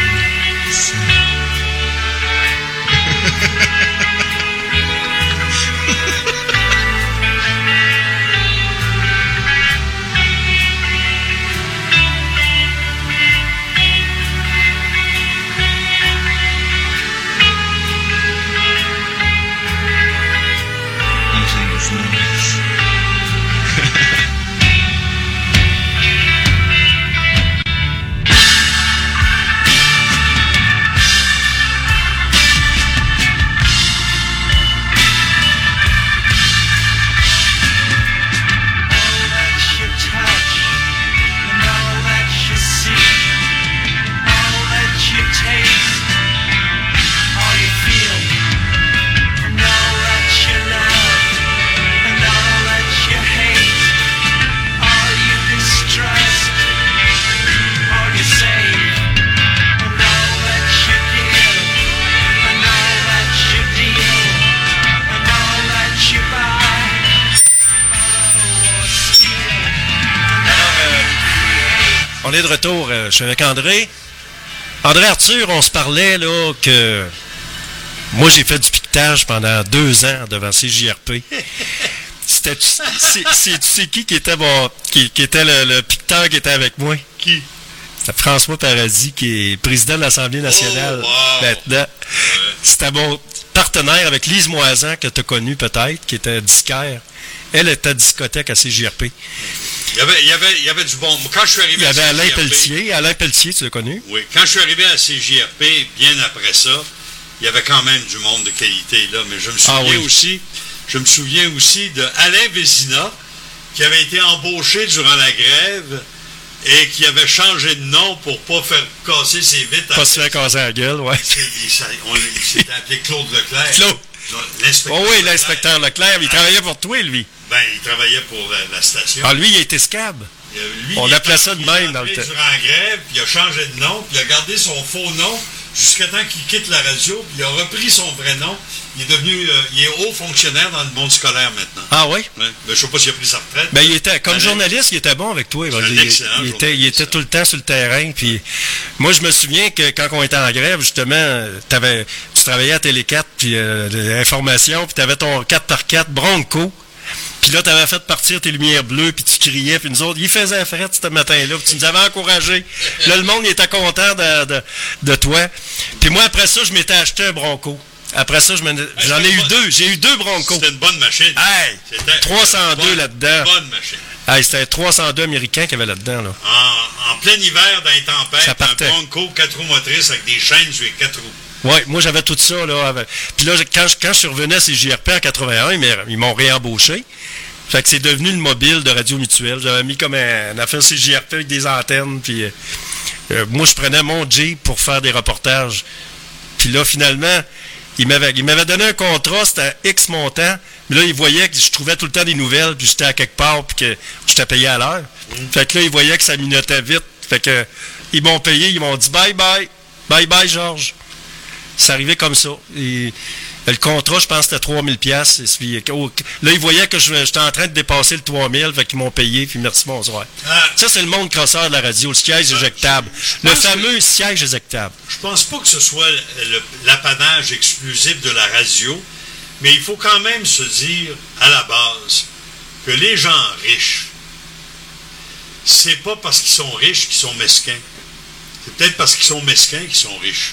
I think it's nice. All that you touch and all that you see, all that you taste, all you feel, and all that you love and all that you hate, all you distrust, all you save, and all that you give, and all that you deal, and all that you buy, borrow or steal. On est de retour, je suis avec André. André Arthur, on se parlait là que Moi, j'ai fait du piquetage pendant 2 ans devant CJRP. C'est qui était qui était le piqueteur qui était avec moi? Qui? C'était François Paradis, qui est président de l'Assemblée nationale maintenant. Ouais. C'était mon partenaire avec Lise Moisan, que tu as connu peut-être, qui était disquaire. Elle était à discothèque à CJRP. Il y avait du bon. Quand je suis arrivé il y avait Alain Pelletier. Alain Pelletier, tu l'as connu? Oui. Quand je suis arrivé à CJRP, bien après ça, il y avait quand même du monde de qualité là. Mais je me souviens aussi de Alain Vézina, qui avait été embauché durant la grève et qui avait changé de nom pour pas faire casser ses vitres. Pas se faire casser la gueule, ouais. Il s'était appelé Claude Leclerc. Claude. L'inspecteur. Oh oui, l'inspecteur Leclerc. Il travaillait pour toi, lui. Ben, il travaillait pour la station. Ah, lui, il était scab. On appelait ça de même dans le temps. Il est durant la grève, puis il a changé de nom, puis il a gardé son faux nom jusqu'à temps qu'il quitte la radio, puis il a repris son vrai nom. Il est devenu, il est haut fonctionnaire dans le monde scolaire maintenant. Ah oui? Ouais. Ben, je ne sais pas s'il a pris sa retraite. Ben, il était, comme journaliste, il était bon avec toi. Il était tout le temps sur le terrain. Puis moi, je me souviens que quand on était en grève, justement, tu travaillais à Télé 4, puis l'information, puis tu avais ton 4x4 Bronco. Puis là, tu avais fait partir tes lumières bleues, puis tu criais, puis nous autres, il faisait fret ce matin-là, puis tu nous avais encouragés. Là, le monde, il était content de toi. Puis moi, après ça, je m'étais acheté un Bronco. Après ça, j'en ai eu 2. J'ai eu 2 Broncos. C'était une bonne machine. Hey! 302 là-dedans. Bonne machine. Hey, c'était 302 américains qu'il y avait là-dedans. Là. En plein hiver, dans les tempêtes, ça partait. Un Bronco 4 roues motrices avec des chaînes sur les 4 roues. Oui, moi j'avais tout ça. Là. Puis là, quand je suis revenu à CJRP en 81, ils m'ont réembauché. Fait que c'est devenu le mobile de Radio Mutuelle. J'avais mis comme un affaire CJRP avec des antennes. Puis moi, je prenais mon Jeep pour faire des reportages. Puis là, finalement, il m'avait donné un contrat, c'était X montant. Mais là, il voyait que je trouvais tout le temps des nouvelles, puis j'étais à quelque part, puis que j'étais payé à l'heure. Fait que là, il voyait que ça minotait vite. Fait que ils m'ont payé, ils m'ont dit bye-bye. Bye-bye, Georges. C'est arrivé comme ça. Et le contrat, je pense, c'était 3000 pièces. Là, ils voyaient que j'étais en train de dépasser le 3000, fait qu'ils m'ont payé, puis merci, bonsoir. Ça, c'est le monde crosseur de la radio, le siège éjectable. Le fameux siège éjectable. Je pense pas que ce soit l'apanage exclusif de la radio, mais il faut quand même se dire, à la base, que les gens riches, c'est pas parce qu'ils sont riches qu'ils sont mesquins. C'est peut-être parce qu'ils sont mesquins qu'ils sont riches.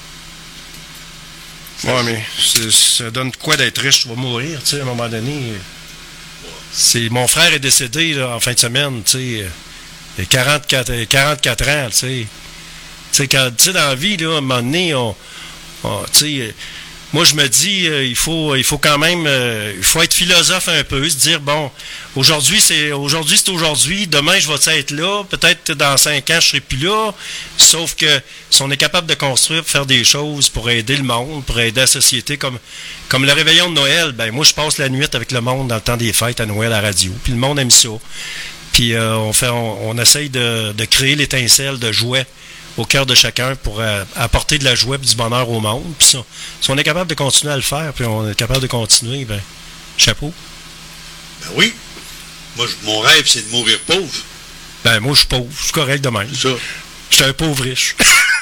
Ouais, mais ça donne quoi d'être riche? Tu vas mourir, tu sais, à un moment donné. Mon frère est décédé là, en fin de semaine, tu sais. Il a 44 ans, tu sais. Tu sais, dans la vie, là, à un moment donné, tu sais, moi, je me dis, il faut quand même, il faut être philosophe un peu, se dire, bon, aujourd'hui, c'est aujourd'hui, demain, je vais être là, peut-être dans 5 ans, je serai plus là, sauf que si on est capable de construire, faire des choses pour aider le monde, pour aider la société, comme le réveillon de Noël, ben moi, je passe la nuit avec le monde dans le temps des fêtes à Noël à la radio, puis le monde aime ça. Puis on essaye de créer l'étincelle de joie au cœur de chacun pour apporter de la joie et du bonheur au monde. Puis si on est capable de continuer à le faire, puis on est capable de continuer, ben chapeau. Ben oui. Moi, mon rêve, c'est de mourir pauvre. Ben moi, je suis pauvre. Je suis correct de même. C'est ça. Je suis un pauvre riche.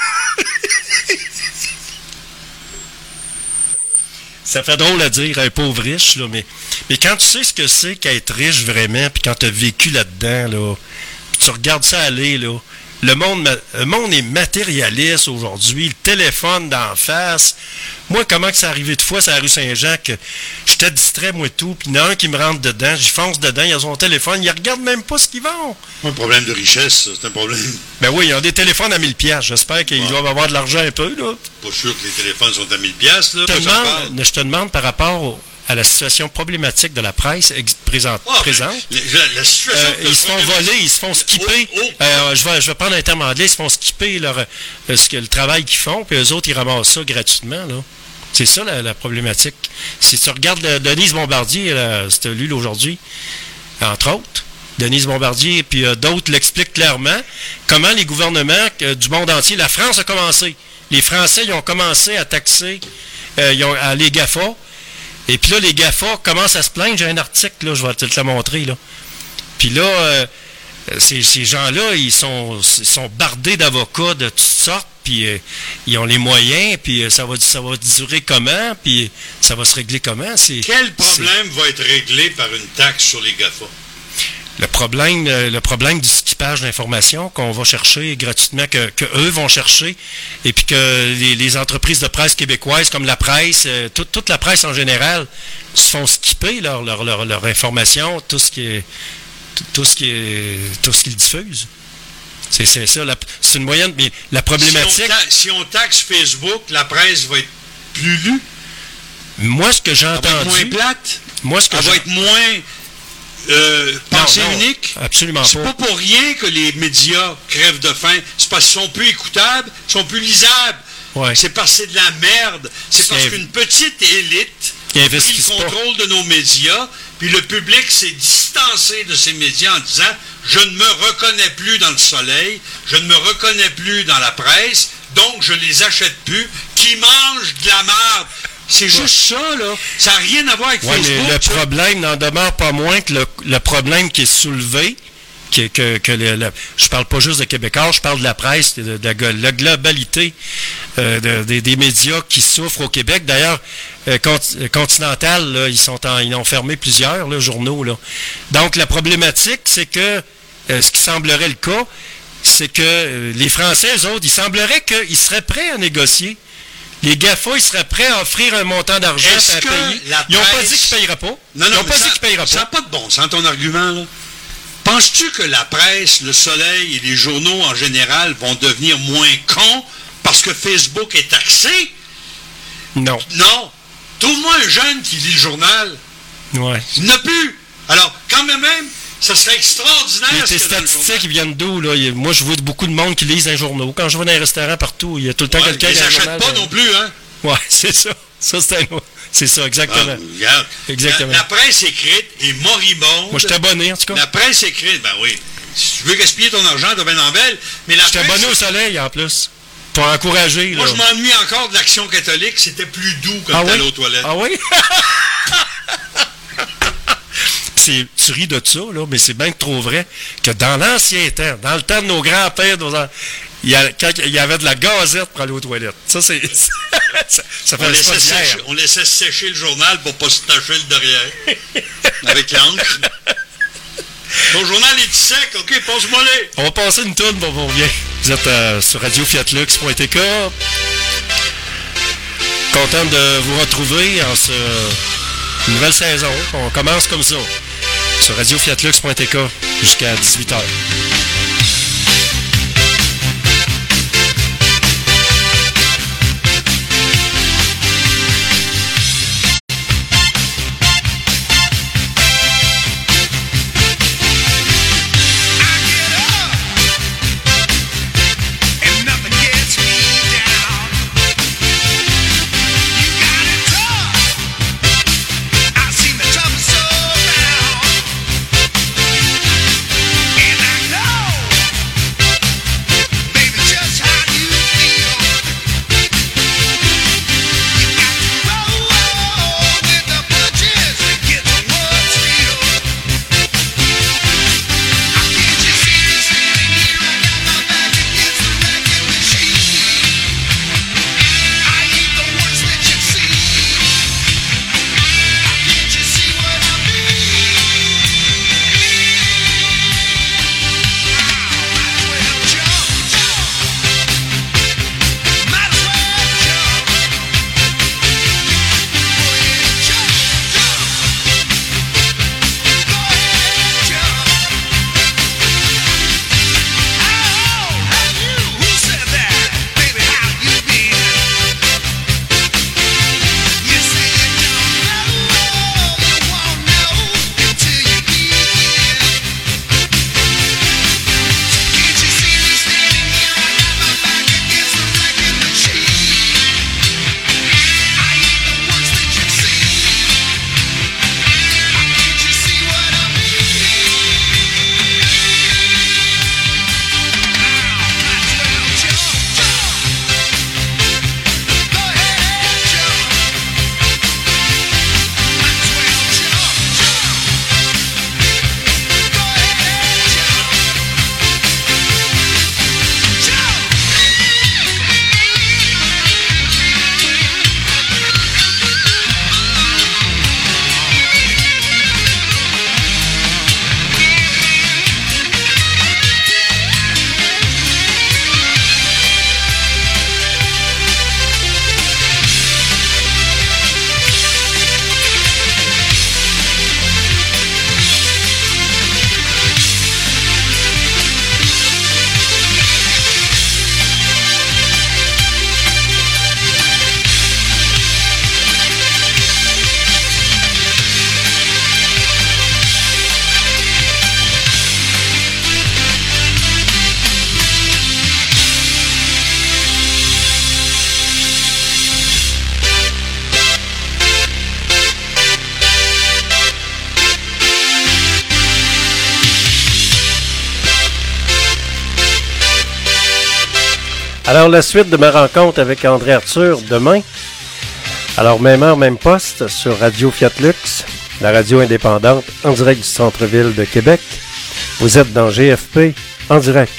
Ça fait drôle à dire, un pauvre riche, là, mais quand tu sais ce que c'est qu'être riche vraiment, puis quand tu as vécu là-dedans, là, puis tu regardes ça aller, là, le monde est matérialiste aujourd'hui, le téléphone d'en face. Moi, comment que ça arrivé de fois, c'est à la rue Saint-Jean, que j'étais distrait, moi, tout, puis il y en a un qui me rentre dedans, j'y fonce dedans, il a son téléphone, il regarde même pas ce qu'ils vendent. Un problème de richesse, c'est un problème. Ben oui, ils ont des téléphones à 1000 piastres. J'espère qu'ils doivent avoir de l'argent un peu, là. Pas sûr que les téléphones sont à 1000 piastres, là. Je te demande par rapport à la situation problématique de la presse présente. La situation ils se font voler, ils se font skipper. Je vais prendre un terme anglais, ils se font skipper le travail qu'ils font, puis eux autres, ils ramassent ça gratuitement, là. C'est ça la problématique. Si tu regardes Denise Bombardier, c'était lu aujourd'hui, entre autres, Denise Bombardier, puis d'autres l'expliquent clairement, comment les gouvernements du monde entier, la France a commencé. Les Français, ils ont commencé à taxer les GAFA. Et puis là, les GAFA commencent à se plaindre. J'ai un article, là, je vais te le montrer, là. Puis là, ces gens-là, ils sont bardés d'avocats de toutes sortes, puis ils ont les moyens, puis ça va durer comment, puis ça va se régler comment. Quel problème va être réglé par une taxe sur les GAFA? Le problème du skippage d'informations qu'on va chercher gratuitement, que eux vont chercher, et puis que les entreprises de presse québécoises, comme la presse, toute la presse en général, se font skipper leur information, tout ce qu'ils diffusent. C'est ça, c'est une moyenne. Mais la problématique. Si on taxe Facebook, la presse va être plus lue. Moi, ce que j'ai entendu. Elle va être moins plate. Elle va être moins pensée unique. Absolument pas. C'est pas pour rien que les médias crèvent de faim. C'est parce qu'ils sont plus écoutables, ils sont plus lisables. Ouais. C'est parce que c'est de la merde. C'est parce qu'une petite élite a pris le contrôle de nos médias, puis le public s'est distancé de ces médias en disant « Je ne me reconnais plus dans le soleil, je ne me reconnais plus dans la presse, donc je les achète plus, qui mangent de la merde. » C'est juste ça, là. Ça n'a rien à voir avec Facebook. Mais le problème n'en demeure pas moins que le problème qui est soulevé, je parle pas juste de Québécois, je parle de la presse, de la globalité des médias qui souffrent au Québec. D'ailleurs, Continental, là, ils ont fermé plusieurs journaux. Là. Donc, la problématique, c'est que, ce qui semblerait le cas, c'est que les Français, eux autres, il semblerait qu'ils seraient prêts à négocier. Les GAFA, ils seraient prêts à offrir un montant d'argent à payer. Ils n'ont pas dit qu'ils ne payeraient pas. Ils n'ont pas dit qu'ils ne payeraient pas. Ça n'a pas de bon sens, ton argument, là. Penses-tu que la presse, le soleil et les journaux en général vont devenir moins cons parce que Facebook est taxé? Non. Non. Trouve-moi un jeune qui lit le journal. Ouais. Il n'a plus. Alors, quand même, ça serait extraordinaire. Tes statistiques, ils viennent d'où, là? Moi, je vois beaucoup de monde qui lisent un journal. Quand je vais dans un restaurant partout, il y a tout le temps quelqu'un qui a un journal. Ils n'achètent pas non plus, hein? Ouais, c'est ça. C'est ça, exactement. Regarde. Exactement. La presse écrite est moribonde. Moi, je suis abonné, en tout cas. La presse écrite, ben oui. Si tu veux gaspiller ton argent, t'as bien en belle. Mais la je suis abonné au soleil, en plus. Pour encourager. Moi, je m'ennuie encore de l'Action catholique. C'était plus doux quand t'allais aux toilettes. Ah oui? Tu ris de ça, là, mais c'est bien trop vrai que dans l'ancien temps, dans le temps de nos grands-pères, quand il y avait de la gazette pour aller aux toilettes. Ça, c'est... ça fait on laissait sécher le journal pour pas se tacher le derrière. Avec l'encre. Ton journal est sec, OK, passe-moi les. On va passer une tourne, on revient. Vous êtes sur radio-fiatlux.tk. Content de vous retrouver en ce nouvelle saison. On commence comme ça. Sur radio-fiatlux.tk jusqu'à 18h. And I know Alors, la suite de ma rencontre avec André Arthur demain. Alors, même heure, même poste sur Radio Fiat Lux, la radio indépendante en direct du centre-ville de Québec. Vous êtes dans GFP en direct.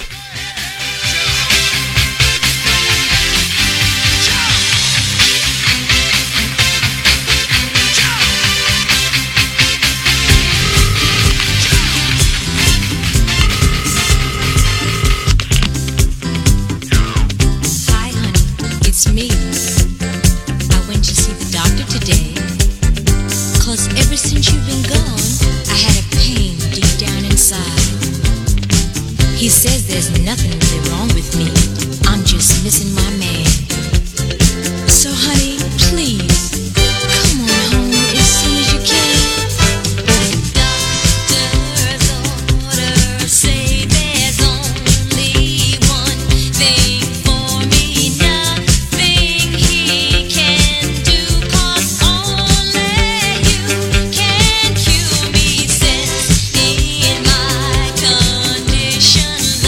He says there's nothing really wrong with me. I'm just missing my man. So honey, please, come on home as soon as you can. Doctor's orders say there's only one thing for me, nothing he can do, 'cause only you can cure me. Since in my condition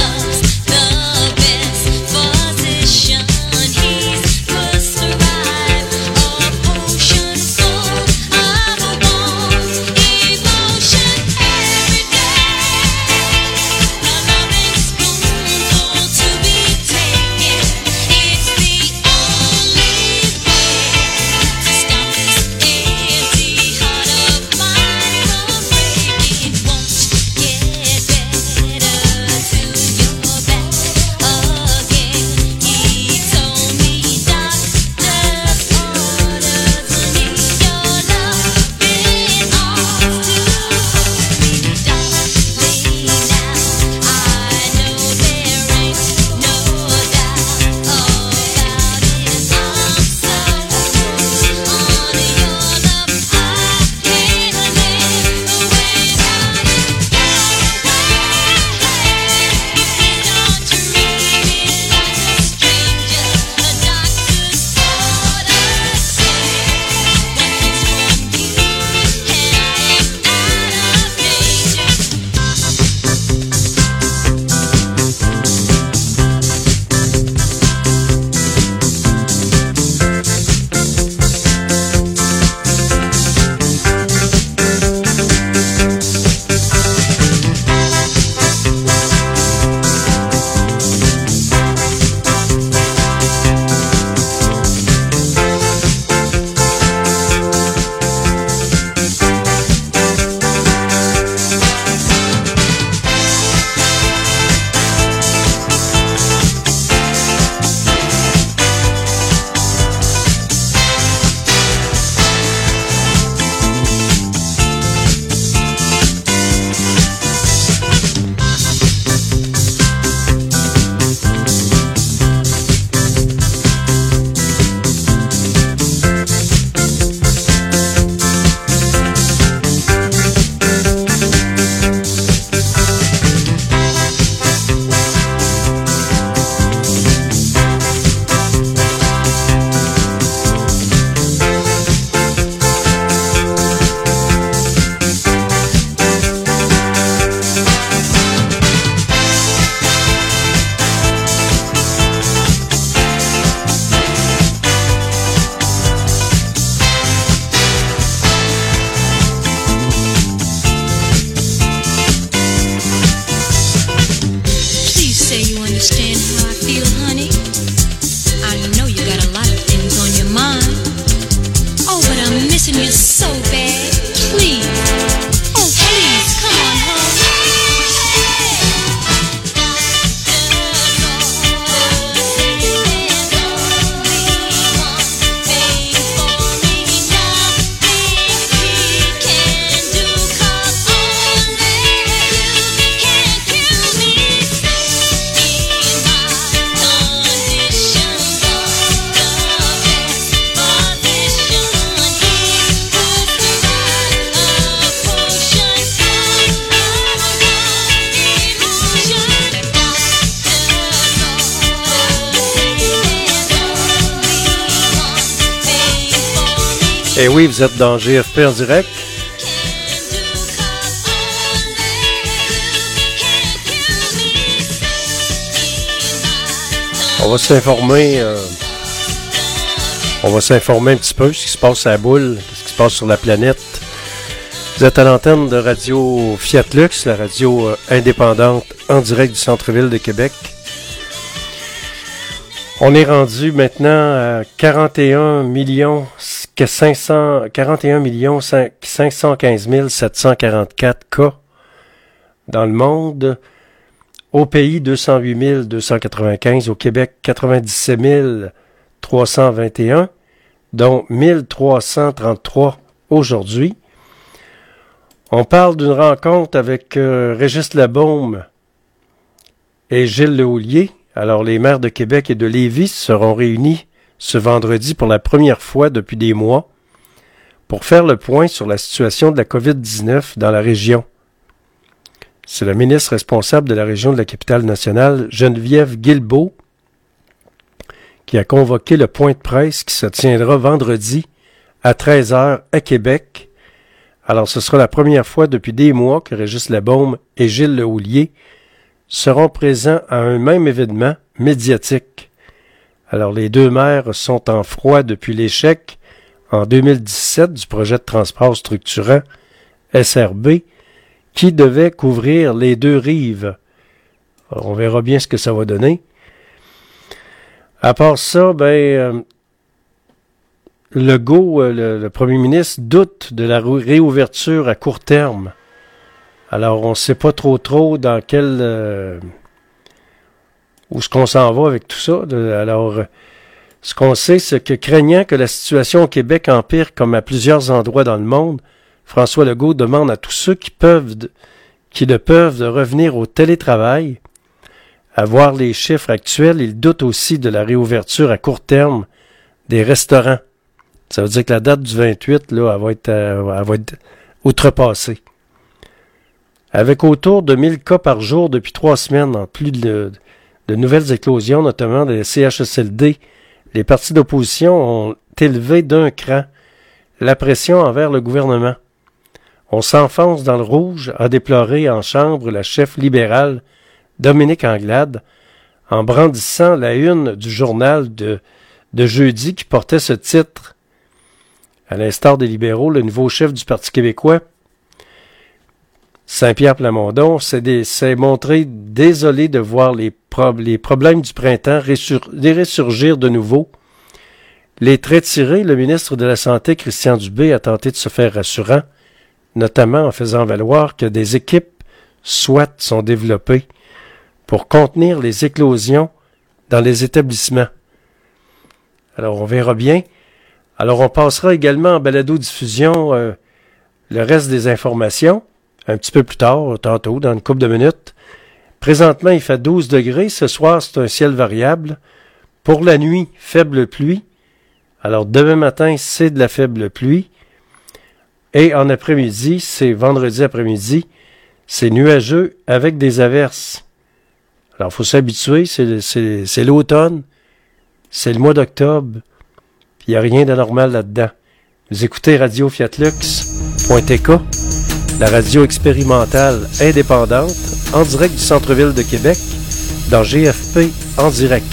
Et oui, vous êtes dans GFP en direct. On va s'informer un petit peu ce qui se passe à la boule, ce qui se passe sur la planète. Vous êtes à l'antenne de Radio Fiat Lux, la radio indépendante en direct du centre-ville de Québec. On est rendu maintenant à 41 515 744 cas dans le monde. Au pays, 208 295. Au Québec, 97 321, dont 1333 aujourd'hui. On parle d'une rencontre avec Régis Labaume et Gilles Lehoulier. Alors, les maires de Québec et de Lévis seront réunis ce vendredi pour la première fois depuis des mois pour faire le point sur la situation de la COVID-19 dans la région. C'est le ministre responsable de la région de la Capitale-Nationale, Geneviève Guilbeault, qui a convoqué le point de presse qui se tiendra vendredi à 13h à Québec. Alors, ce sera la première fois depuis des mois que Régis Labaume et Gilles Lehoulier seront présents à un même événement médiatique. Alors, les deux maires sont en froid depuis l'échec en 2017 du projet de transport structurant SRB qui devait couvrir les deux rives. Alors, on verra bien ce que ça va donner. À part ça, Legault, le premier ministre, doute de la réouverture à court terme. Alors, on ne sait pas trop dans quel... où est-ce qu'on s'en va avec tout ça. Alors, ce qu'on sait, c'est que craignant que la situation au Québec empire comme à plusieurs endroits dans le monde, François Legault demande à tous ceux qui le peuvent de revenir au télétravail. À voir les chiffres actuels, il doute aussi de la réouverture à court terme des restaurants. Ça veut dire que la date du 28, là, elle va être outrepassée. Avec autour de 1000 cas par jour depuis 3 semaines, en plus de nouvelles éclosions, notamment des CHSLD, les partis d'opposition ont élevé d'un cran la pression envers le gouvernement. On s'enfonce dans le rouge, a déploré en chambre la chef libérale Dominique Anglade, en brandissant la une du journal de jeudi qui portait ce titre. À l'instar des libéraux, le nouveau chef du Parti québécois, Saint-Pierre Plamondon, s'est montré désolé de voir les problèmes du printemps ressurgir de nouveau. Les traits tirés, le ministre de la Santé, Christian Dubé, a tenté de se faire rassurant, notamment en faisant valoir que des équipes SWAT sont développées pour contenir les éclosions dans les établissements. Alors, on verra bien. Alors, on passera également en balado-diffusion le reste des informations, un petit peu plus tard, tantôt, dans une couple de minutes. Présentement, il fait 12 degrés. Ce soir, c'est un ciel variable. Pour la nuit, faible pluie. Alors, demain matin, c'est de la faible pluie. Et en après-midi, c'est vendredi après-midi, c'est nuageux avec des averses. Alors, il faut s'habituer, c'est l'automne, c'est le mois d'octobre, puis il n'y a rien d'anormal là-dedans. Vous écoutez Radio Fiat Lux.tk, la radio expérimentale indépendante, en direct du centre-ville de Québec, dans GFP en direct.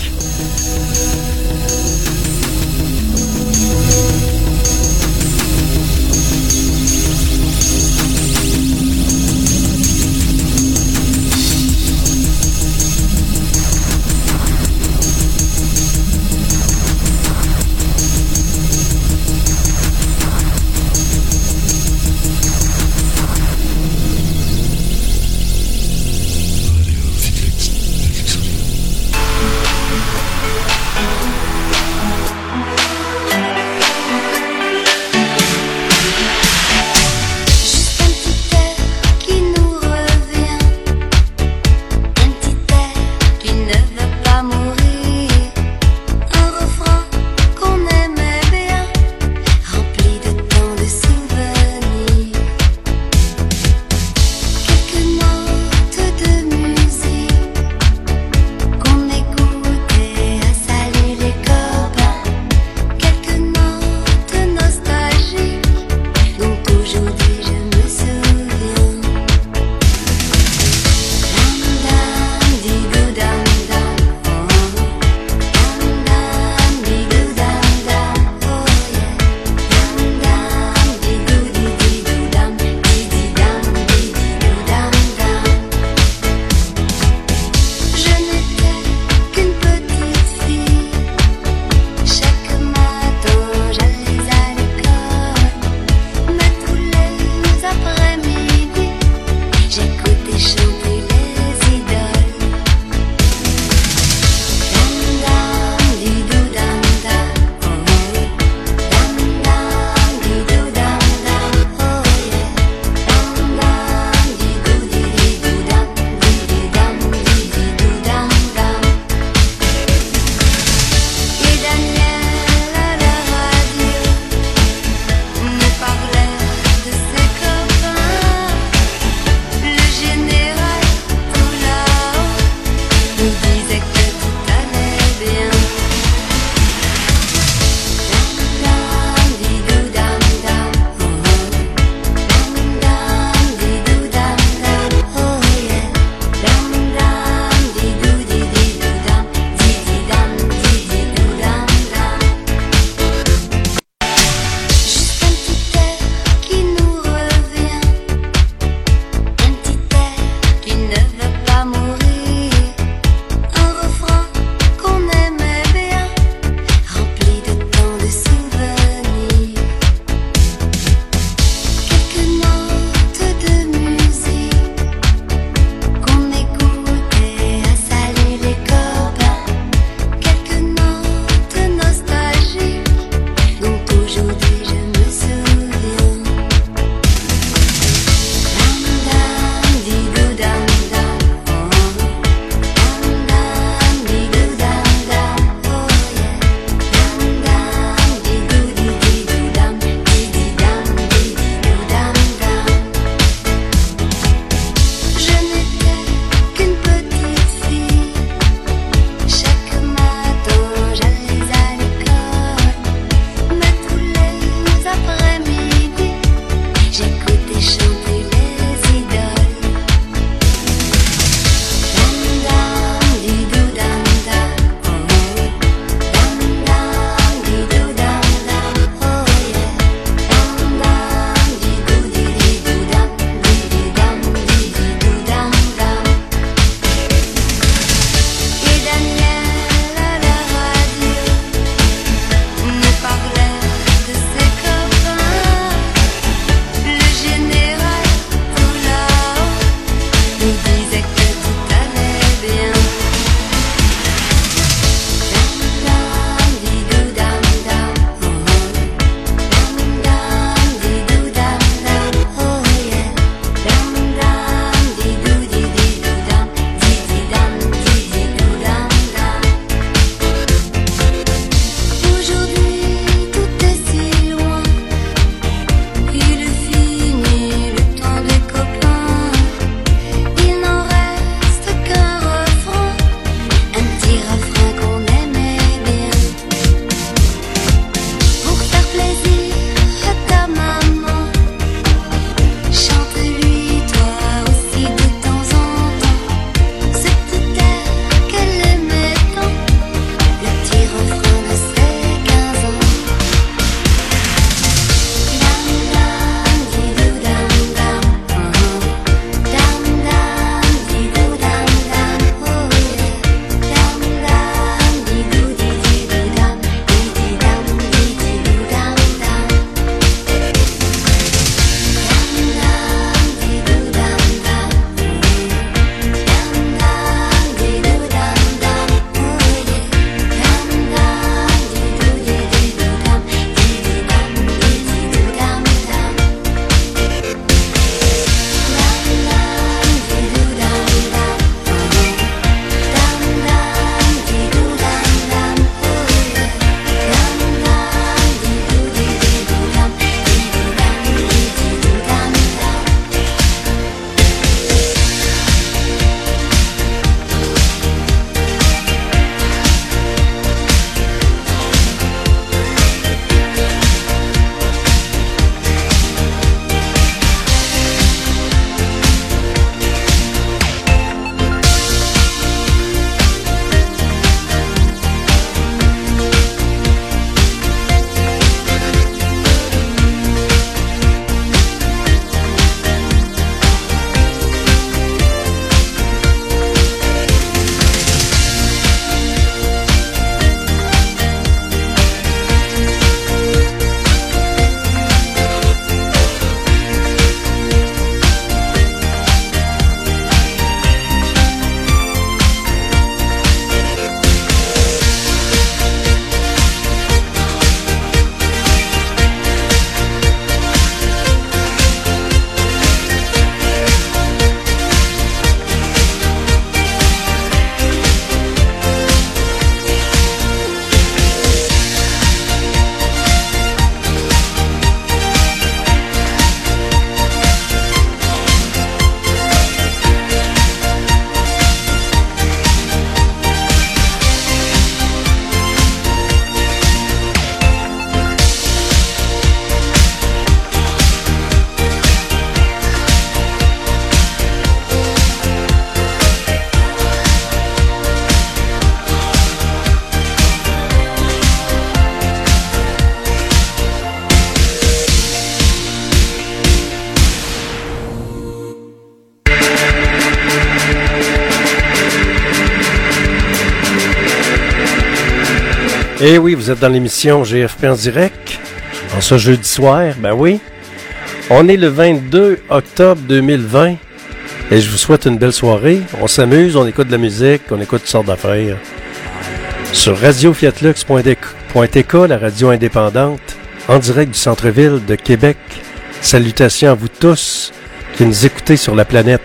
Eh oui, vous êtes dans l'émission GFP en direct, en ce jeudi soir, ben oui. On est le 22 octobre 2020 et je vous souhaite une belle soirée. On s'amuse, on écoute de la musique, on écoute toutes sortes d'affaires. Sur radiofiatlux.tk, la radio indépendante, en direct du centre-ville de Québec. Salutations à vous tous qui nous écoutez sur la planète.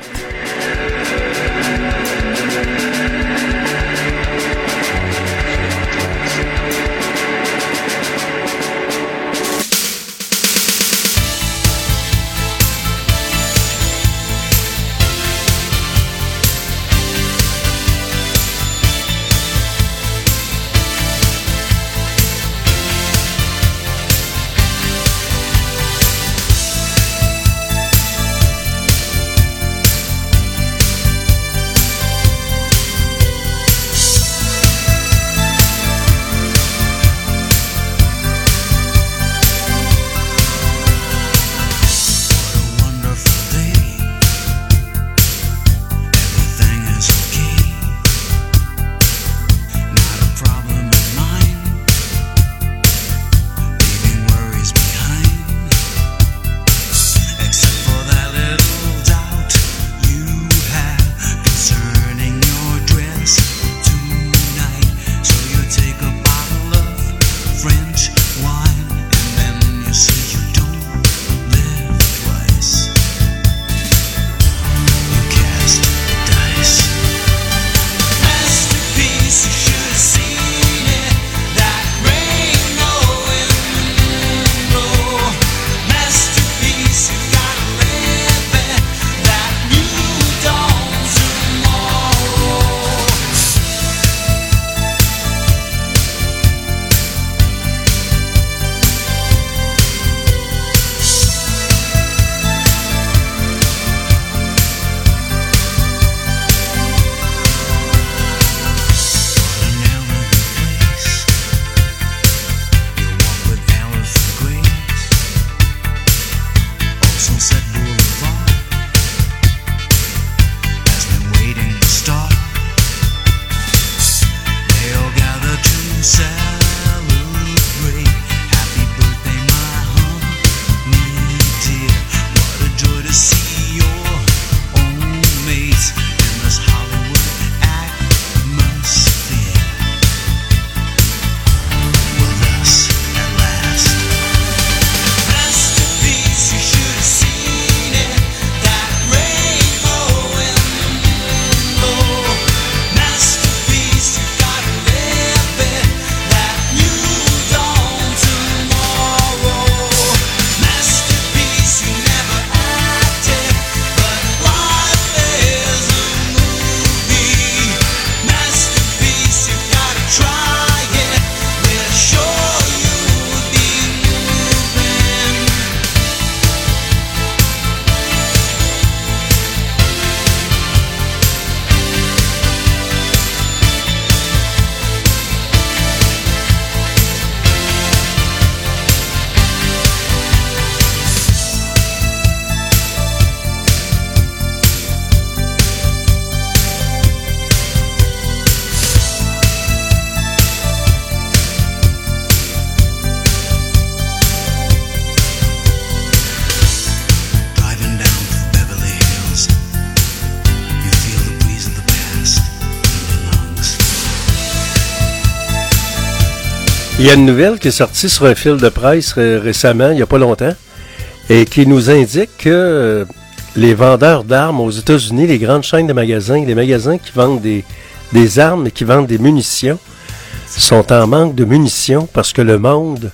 Il y a une nouvelle qui est sortie sur un fil de presse récemment, il n'y a pas longtemps, et qui nous indique que les vendeurs d'armes aux États-Unis, les grandes chaînes de magasins, les magasins qui vendent des armes et qui vendent des munitions, sont en manque de munitions parce que le monde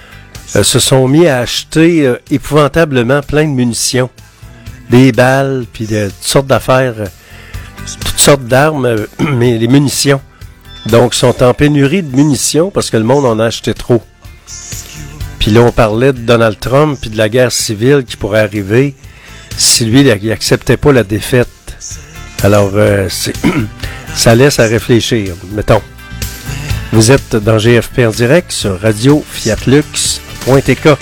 se sont mis à acheter épouvantablement plein de munitions. Des balles, puis toutes sortes d'affaires, toutes sortes d'armes, mais les munitions. Donc, ils sont en pénurie de munitions parce que le monde en a acheté trop. Puis là, on parlait de Donald Trump puis de la guerre civile qui pourrait arriver si lui, il n'acceptait pas la défaite. Alors, ça laisse à réfléchir, mettons. Vous êtes dans GFP en direct sur radiofiatlux.tk.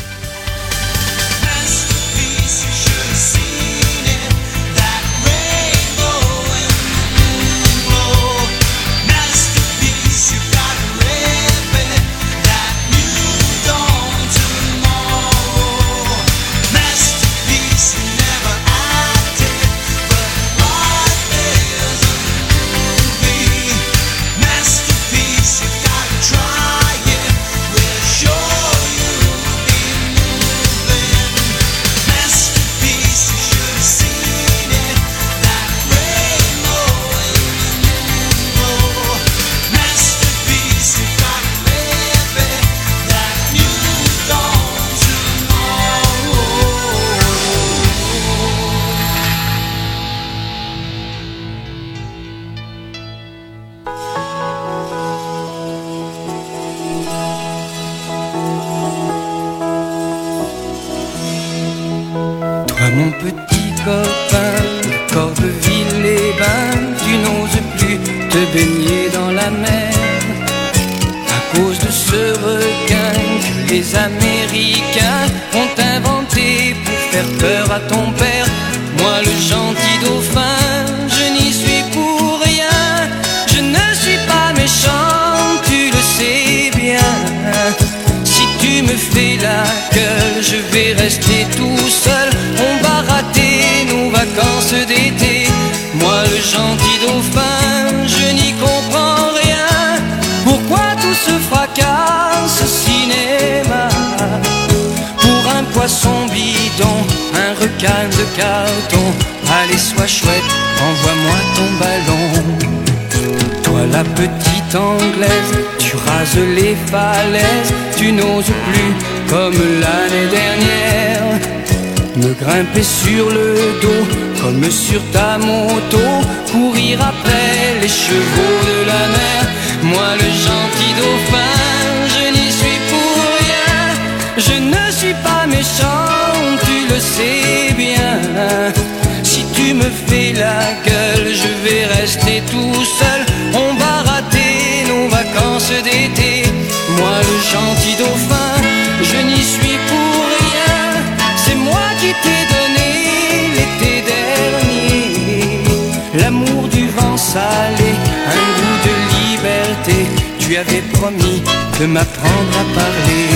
Mon petit copain, d'accord de Ville-les-Bains, tu n'oses plus te baigner dans la mer à cause de ce requin que les Américains ont inventé pour faire peur à ton père. Moi le gentil dauphin, je n'y suis pour rien. Je ne suis pas méchant, tu le sais bien. Si tu me fais la gueule, je vais rester tout seul. On va rater nos vacances d'été. Moi le gentil dauphin, je n'y comprends rien. Pourquoi tout ce fracas, ce cinéma? Pour un poisson bidon, un requin de carton. Allez, sois chouette, envoie-moi ton ballon. Toi la petite anglaise, tu rases les falaises. Tu n'oses plus, comme l'année dernière, me grimper sur le dos, comme sur ta moto, courir après les chevaux de la mer. Moi le gentil dauphin, je n'y suis pour rien. Je ne suis pas méchant, tu le sais bien. Si tu me fais la gueule, je vais rester tout seul. On va rater nos vacances d'été. Moi le gentil dauphin, je n'y suis pour rien. C'est moi qui t'ai donné l'été dernier l'amour du vent salé, un goût de liberté. Tu avais promis de m'apprendre à parler.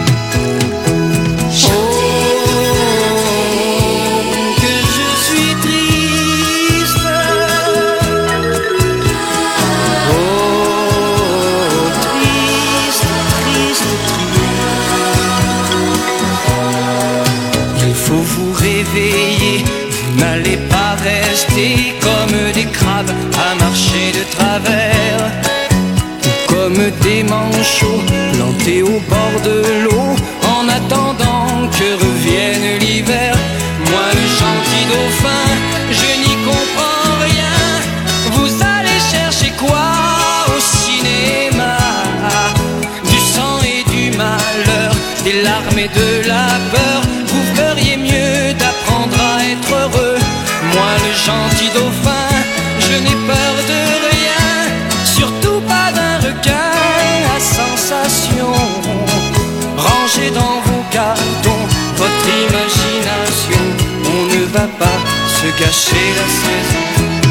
Vous n'allez pas rester comme des crabes à marcher de travers, ou comme des manchots plantés au bord de l'eau en attendant que revienne l'hiver. Moi le gentil dauphin, je n'y comprends rien. Vous allez chercher quoi au cinéma? Du sang et du malheur, des larmes et de la peur. Vous feriez mieux d'apprendre à être heureux. Moi le gentil dauphin, je n'ai peur de rien, surtout pas d'un requin à sensation. Rangez dans vos cartons votre imagination. On ne va pas se gâcher la saison.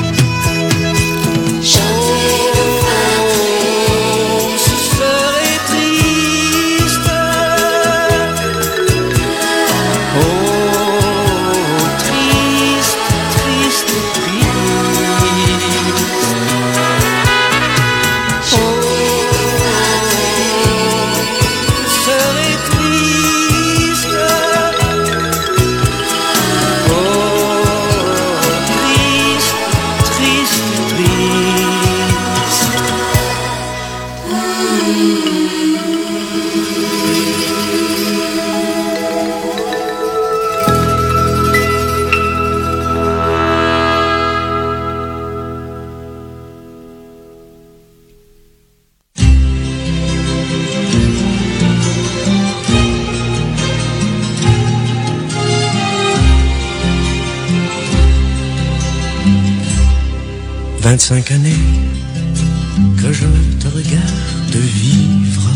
Cinq années que je te regarde vivre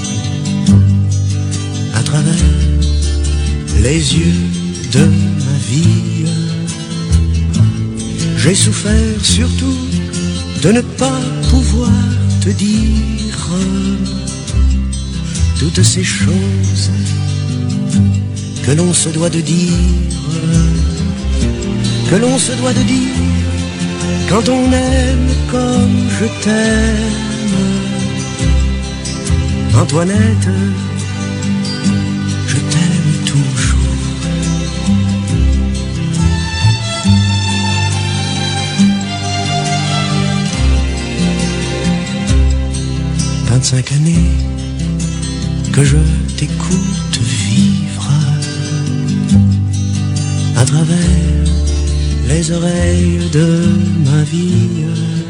à travers les yeux de ma vie. J'ai souffert surtout de ne pas pouvoir te dire toutes ces choses que l'on se doit de dire, que l'on se doit de dire quand on aime comme je t'aime. Antoinette, je t'aime toujours. 25 années que je t'écoute vivre à travers les oreilles de ma vie.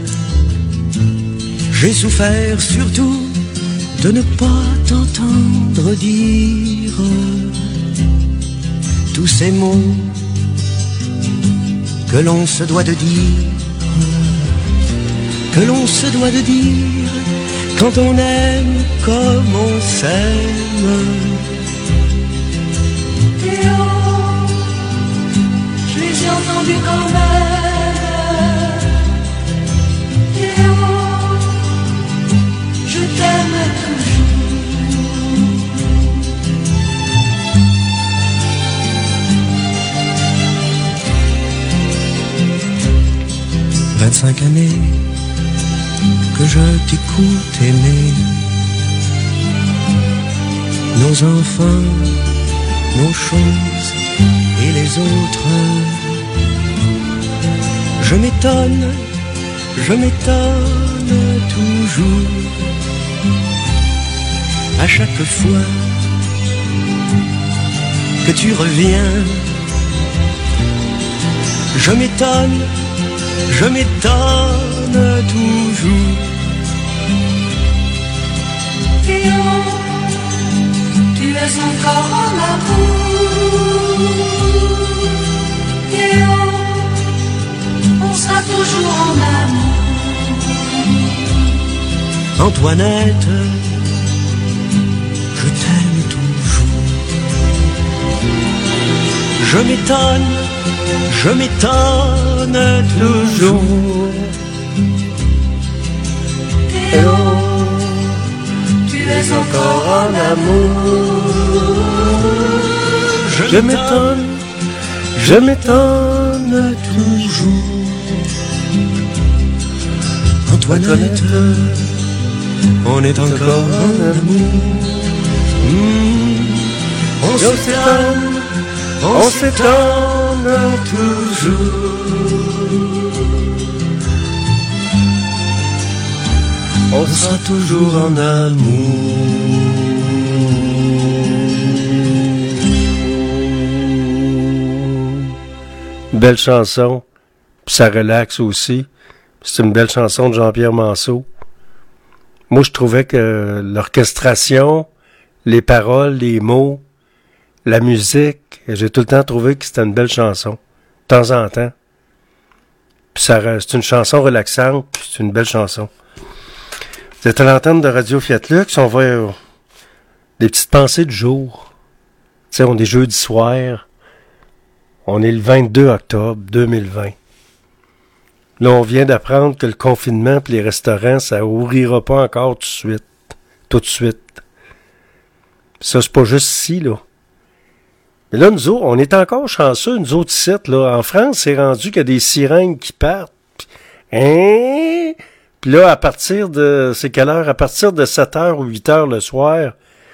J'ai souffert surtout de ne pas t'entendre dire tous ces mots que l'on se doit de dire, que l'on se doit de dire quand on aime comme on s'aime. Théo, je les ai entendus quand même. Théo, je t'aime toujours. 25 années que je t'écoute aimer, nos enfants, nos choses et les autres. Je m'étonne toujours à chaque fois que tu reviens. Je m'étonne toujours. Théo, tu es encore en amour. Théo, on sera toujours en amour. Antoinette, je t'aime toujours. Je m'étonne toujours. Théo, tu es encore en amour. Je m'étonne toujours. Antoinette, on est encore en amour. On s'étonne toujours. On sera toujours en amour. Belle chanson, puis ça relaxe aussi. C'est une belle chanson de Jean-Pierre Manceau. Moi, je trouvais que l'orchestration, les paroles, les mots, la musique, j'ai tout le temps trouvé que c'était une belle chanson, de temps en temps. Puis c'est une chanson relaxante, puis c'est une belle chanson. Vous êtes à l'antenne de Radio Fiat Lux, on va des petites pensées du jour. Tu sais, on est jeudi soir, on est le 22 octobre 2020. Là, on vient d'apprendre que le confinement et les restaurants, ça ouvrira pas encore tout de suite. Ça, c'est pas juste ici, là. Mais là, nous autres, on est encore chanceux, nous autres ici, là. En France, c'est rendu qu'il y a des sirènes qui partent. Puis là, à partir de, c'est quelle heure? À partir de 7h ou 8h le soir,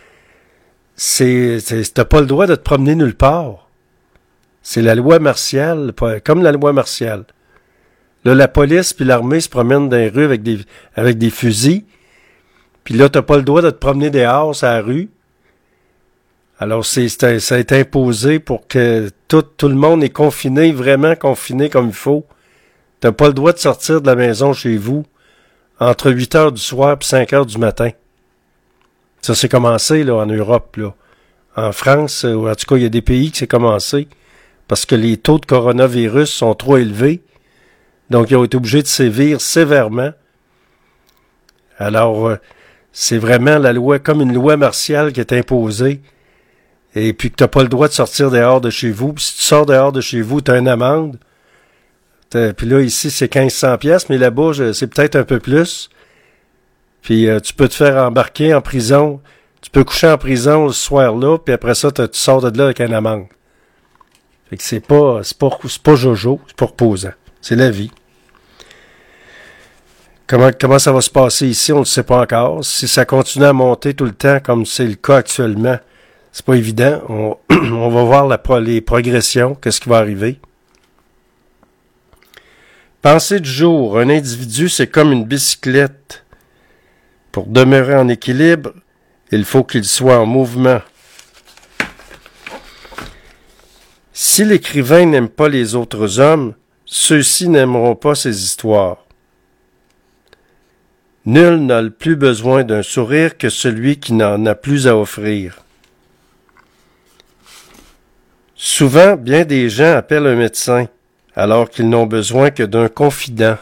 t'as pas le droit de te promener nulle part. C'est la loi martiale, comme la loi martiale. Là, la police puis l'armée se promènent dans les rues avec des fusils. Puis là, t'as pas le droit de te promener dehors sur la rue. Alors, ça a été imposé pour que tout le monde est confiné, vraiment confiné comme il faut. T'as pas le droit de sortir de la maison chez vous entre 8h du soir et 5h du matin. Ça, c'est commencé, là, en Europe, là. En France, ou en tout cas, il y a des pays que c'est commencé parce que les taux de coronavirus sont trop élevés. Donc, ils ont été obligés de sévir sévèrement. Alors, c'est vraiment la loi, comme une loi martiale qui est imposée. Et puis que tu n'as pas le droit de sortir dehors de chez vous. Puis si tu sors dehors de chez vous, tu as une amende. Puis là, ici, c'est 1500 pièces, mais là-bas, c'est peut-être un peu plus. Puis tu peux te faire embarquer en prison. Tu peux coucher en prison ce soir-là, puis après ça, tu sors de là avec une amende. Fait que c'est pas jojo, c'est pas reposant. C'est la vie. Comment ça va se passer ici, on ne le sait pas encore. Si ça continue à monter tout le temps, comme c'est le cas actuellement, c'est pas évident. On va voir les progressions, qu'est-ce qui va arriver. Pensée du jour. Un individu, c'est comme une bicyclette. Pour demeurer en équilibre, il faut qu'il soit en mouvement. Si l'écrivain n'aime pas les autres hommes, ceux-ci n'aimeront pas ses histoires. Nul n'a plus besoin d'un sourire que celui qui n'en a plus à offrir. Souvent, bien des gens appellent un médecin alors qu'ils n'ont besoin que d'un confident.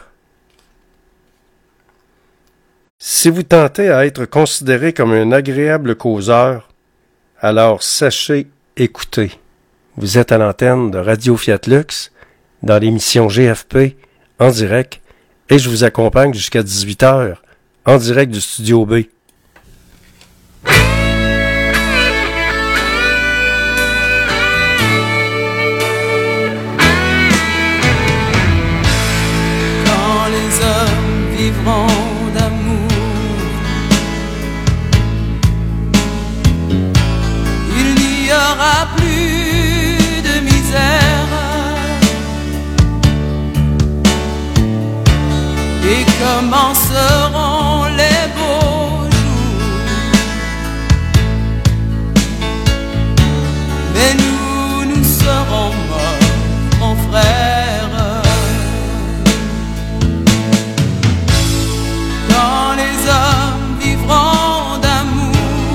Si vous tentez à être considéré comme un agréable causeur, alors sachez écouter. Vous êtes à l'antenne de Radio Fiat Lux, dans l'émission GFP, en direct, et je vous accompagne jusqu'à 18h, en direct du Studio B. Quand les hommes vivront d'amour, il n'y aura plus de misère. Et commenceront les beaux jours. Mais nous serons morts, mon frère. Quand les hommes vivront d'amour,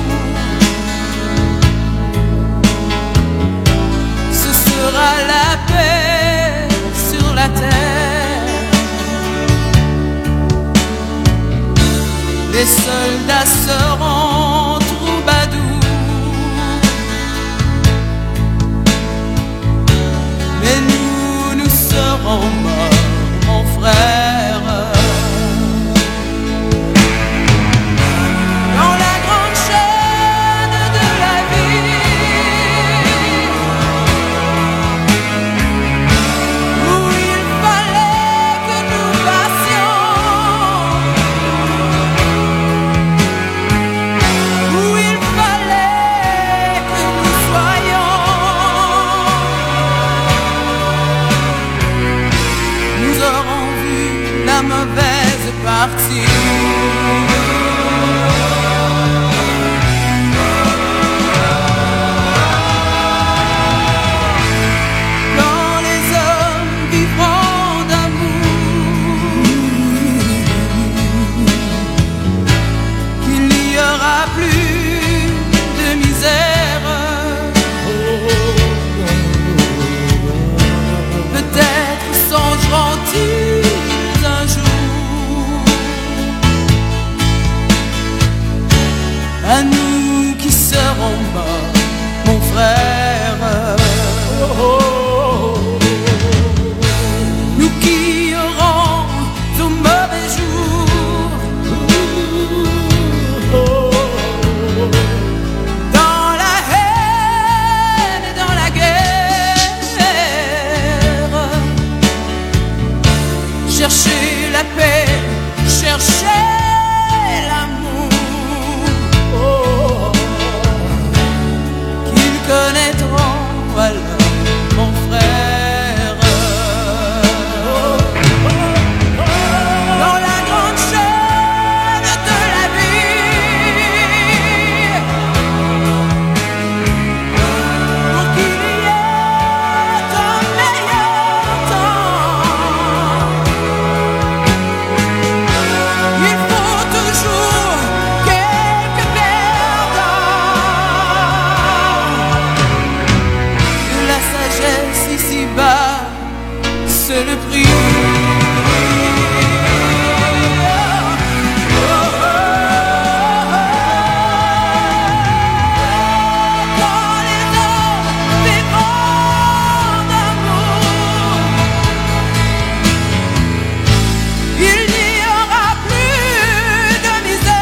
ce sera la paix sur la terre. Les soldats seront troubadours, mais nous serons morts, mon frère. Dans la grande chaîne de la vie, où il fallait que nous passions, la mauvaise partie. Quand les hommes vivront d'amour, qu'il n'y aura plus de misère. Peut-être songeront-ils à nous qui serons morts, mon frère. Nous qui aurons nos mauvais jours, dans la haine et dans la guerre, chercher la paix, chercher connaîtront alors, mon frère. Dans la grande chaîne de la vie, pour qu'il y ait un meilleur temps, il faut toujours quelques perdants. Ici-bas, c'est le prix. Quand les hommes vivront d'amour, il n'y aura plus de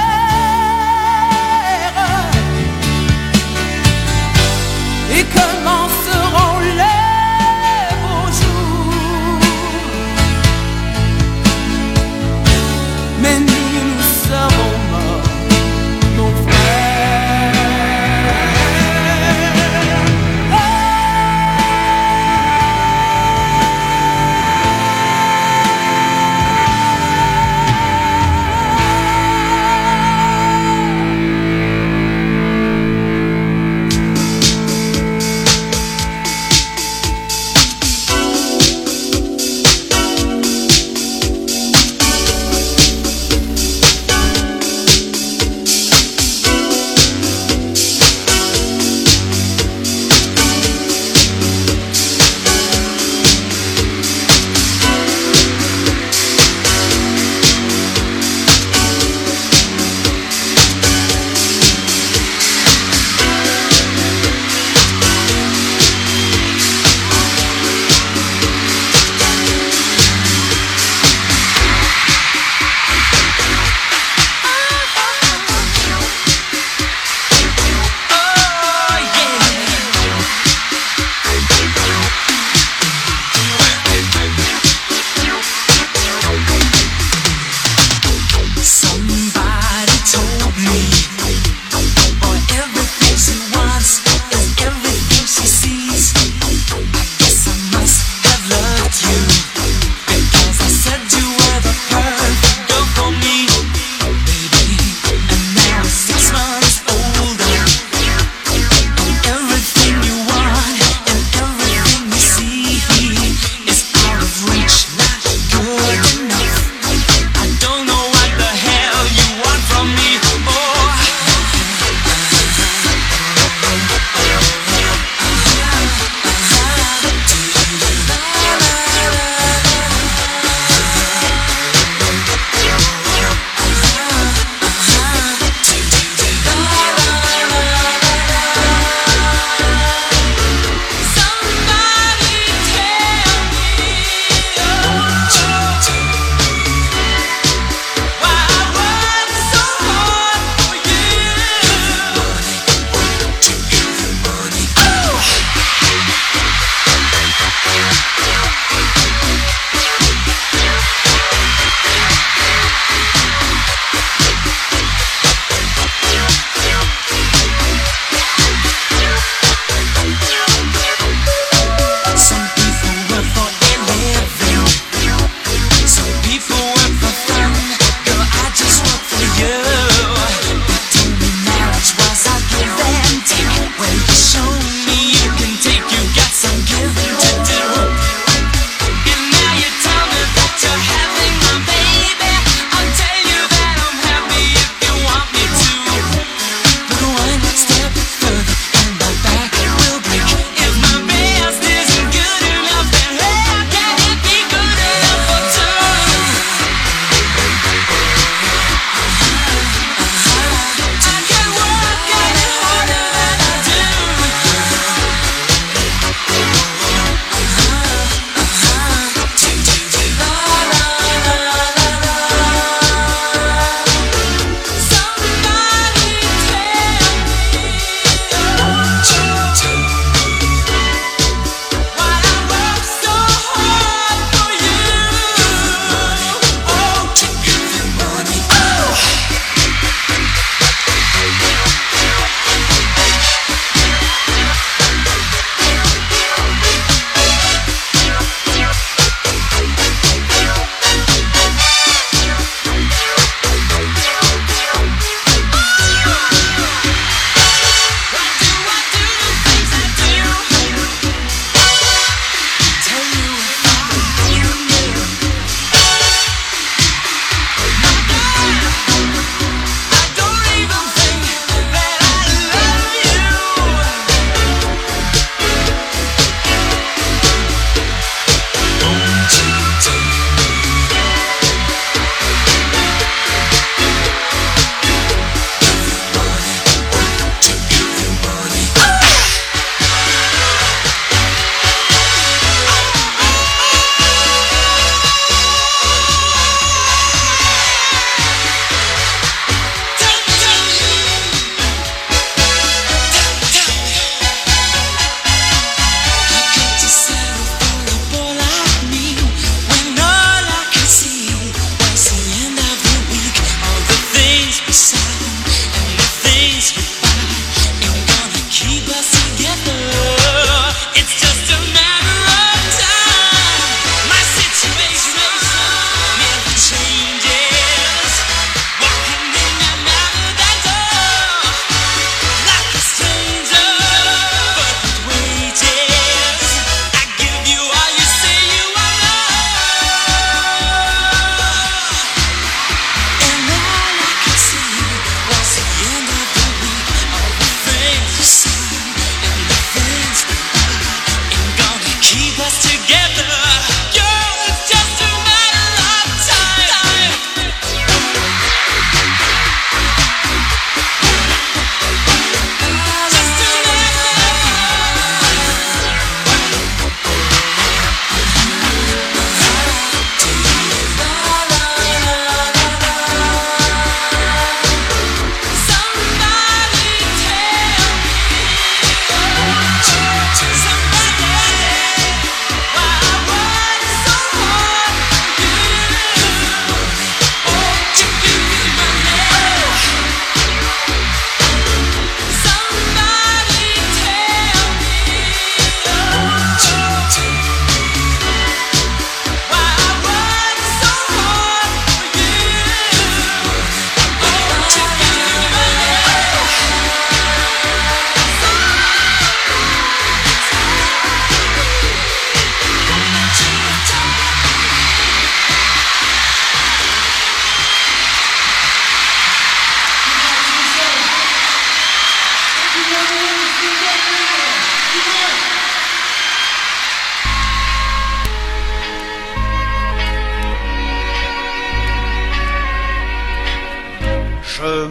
misère. Et commenceront les mais nous serons morts, mon frère.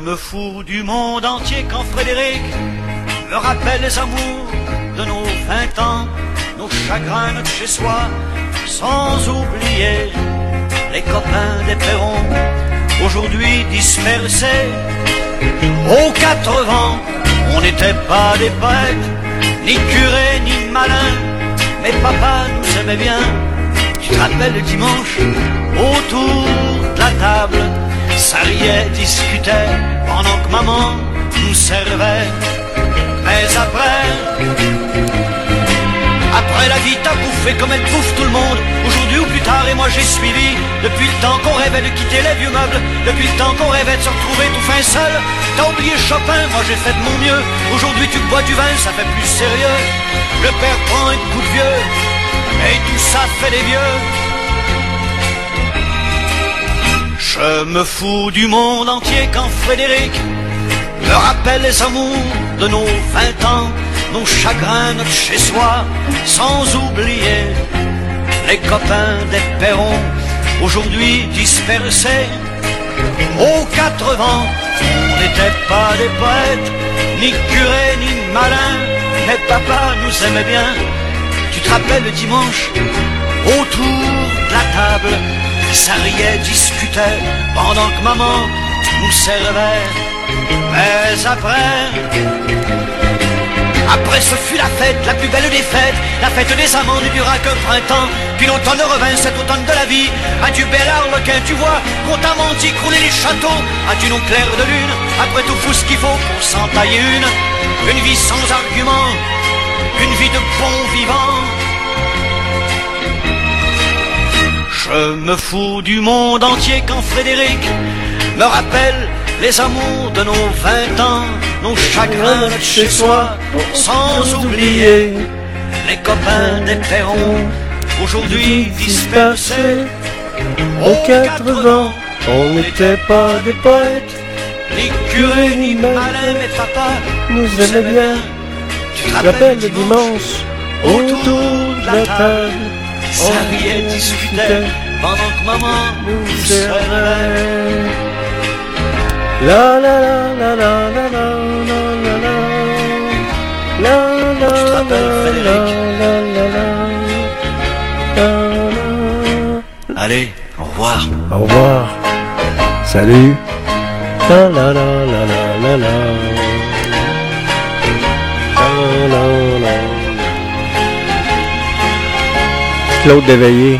me fous du monde entier quand Frédéric me rappelle les amours de nos 20 ans, nos chagrins, notre chez-soi, sans oublier les copains des Perrons, aujourd'hui dispersés aux 4 vents. On n'était pas des poètes, ni curés, ni malins, mais papa nous aimait bien. Tu te rappelles le dimanche, autour de la table, ça riait, discutait, pendant que maman nous servait. Mais après la vie t'a bouffé comme elle bouffe tout le monde, aujourd'hui ou plus tard, et moi j'ai suivi. Depuis le temps qu'on rêvait de quitter les vieux meubles, depuis le temps qu'on rêvait de se retrouver tout fin seul. T'as oublié Chopin, moi j'ai fait de mon mieux. Aujourd'hui tu bois du vin, ça fait plus sérieux. Le père prend un coup de vieux, et tout ça fait des vieux. Je me fous du monde entier quand Frédéric me rappelle les amours de nos 20 ans, nos chagrins, notre chez-soi, sans oublier les copains des Perrons, aujourd'hui dispersés aux 4 vents. On n'était pas des poètes, ni curés, ni malins, mais papa nous aimait bien. Tu te rappelles le dimanche, autour de la table, ça riait, discutait, pendant que maman nous servait. Mais après ce fut la fête, la plus belle des fêtes, la fête des amants ne dura qu'un printemps, puis l'automne revint, cet automne de la vie. Adieu bel arlequin, tu vois, qu'on t'a menti, crouler les châteaux. Adieu non clair de lune, après tout ce qu'il faut pour s'en tailler une vie sans argument, une vie de bon vivant. Je me fous du monde entier quand Frédéric me rappelle les amours de nos 20 ans, nos chagrins, notre chez-soi, sans oublier les copains des Perrons, aujourd'hui dispersés aux 4 vents. On n'était pas des poètes, ni curés, ni malins, mais papa nous aimait bien. Tu te rappelles le dimanche, autour de la table, ça riait, discutait, pendant que maman nous servait. La la la la la la la la la la la la. Allez, au revoir. Au revoir. Salut. La la la la la la la. La la la. Claude Déveillé.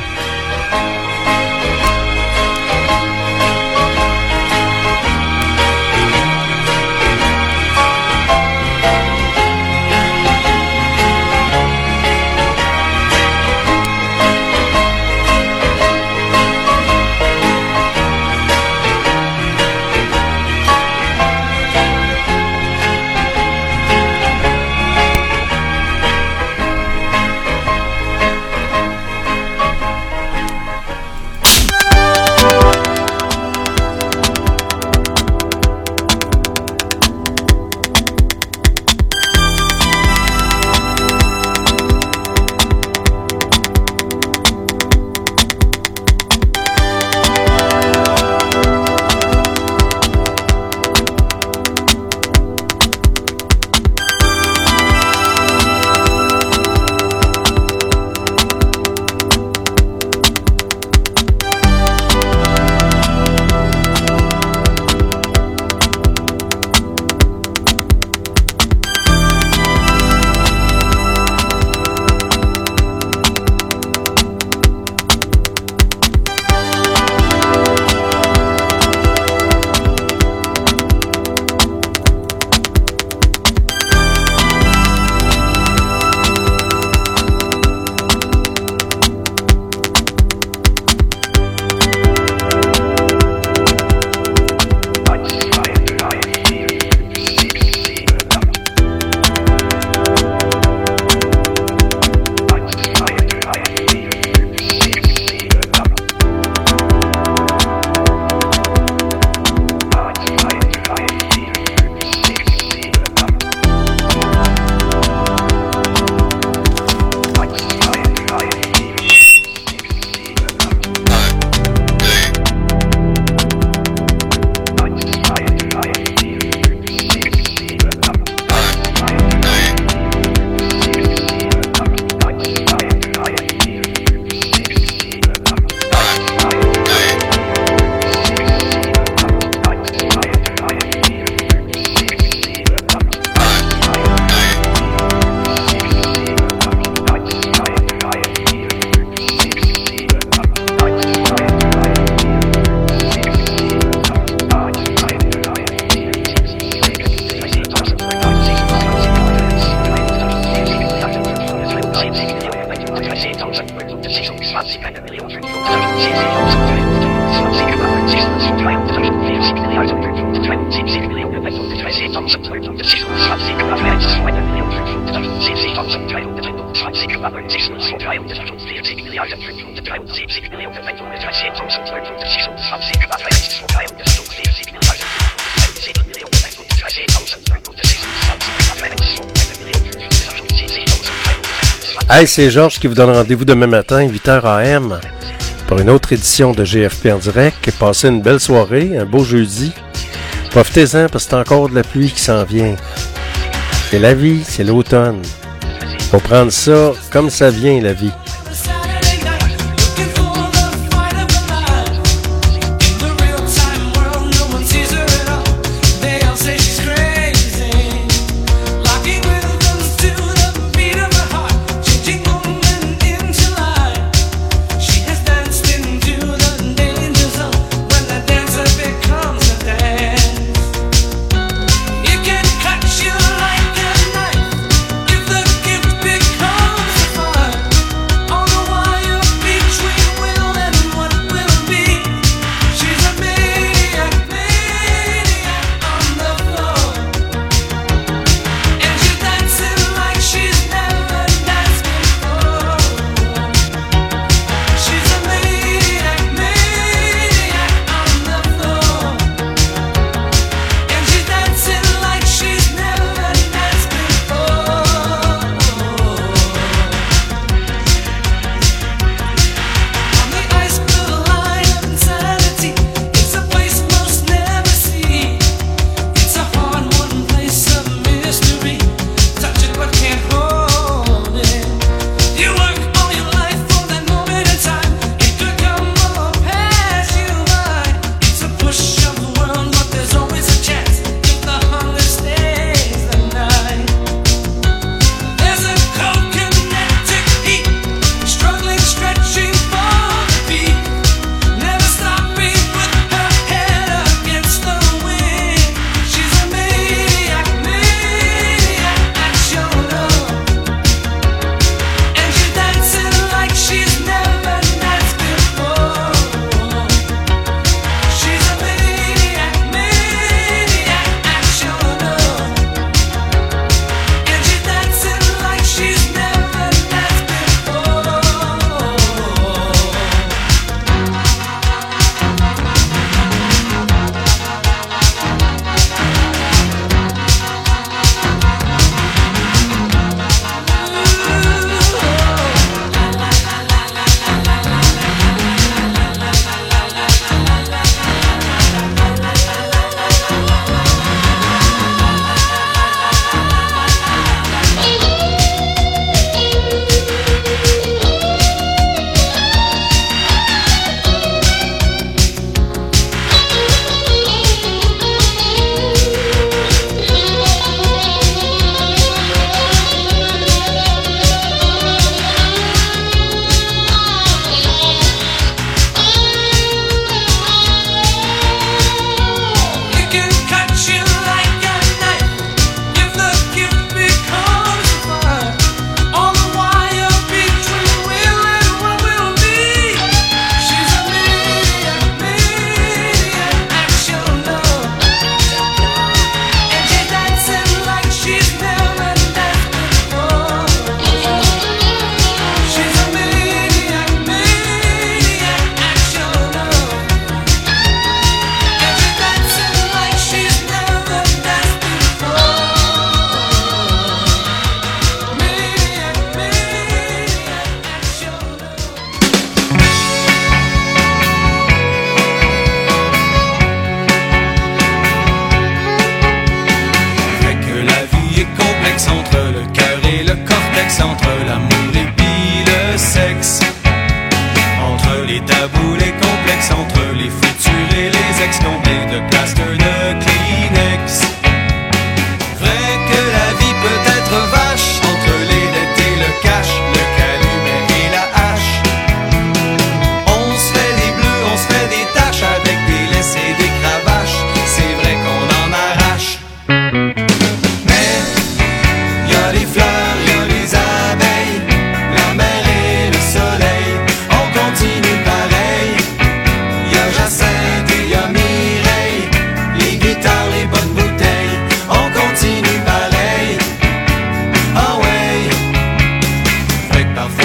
Hey, c'est Georges qui vous donne rendez-vous demain matin, 8h AM, pour une autre édition de GFP en direct. Passez une belle soirée, un beau jeudi. Profitez-en parce que c'est encore de la pluie qui s'en vient. C'est la vie, c'est l'automne. Faut prendre ça comme ça vient, la vie.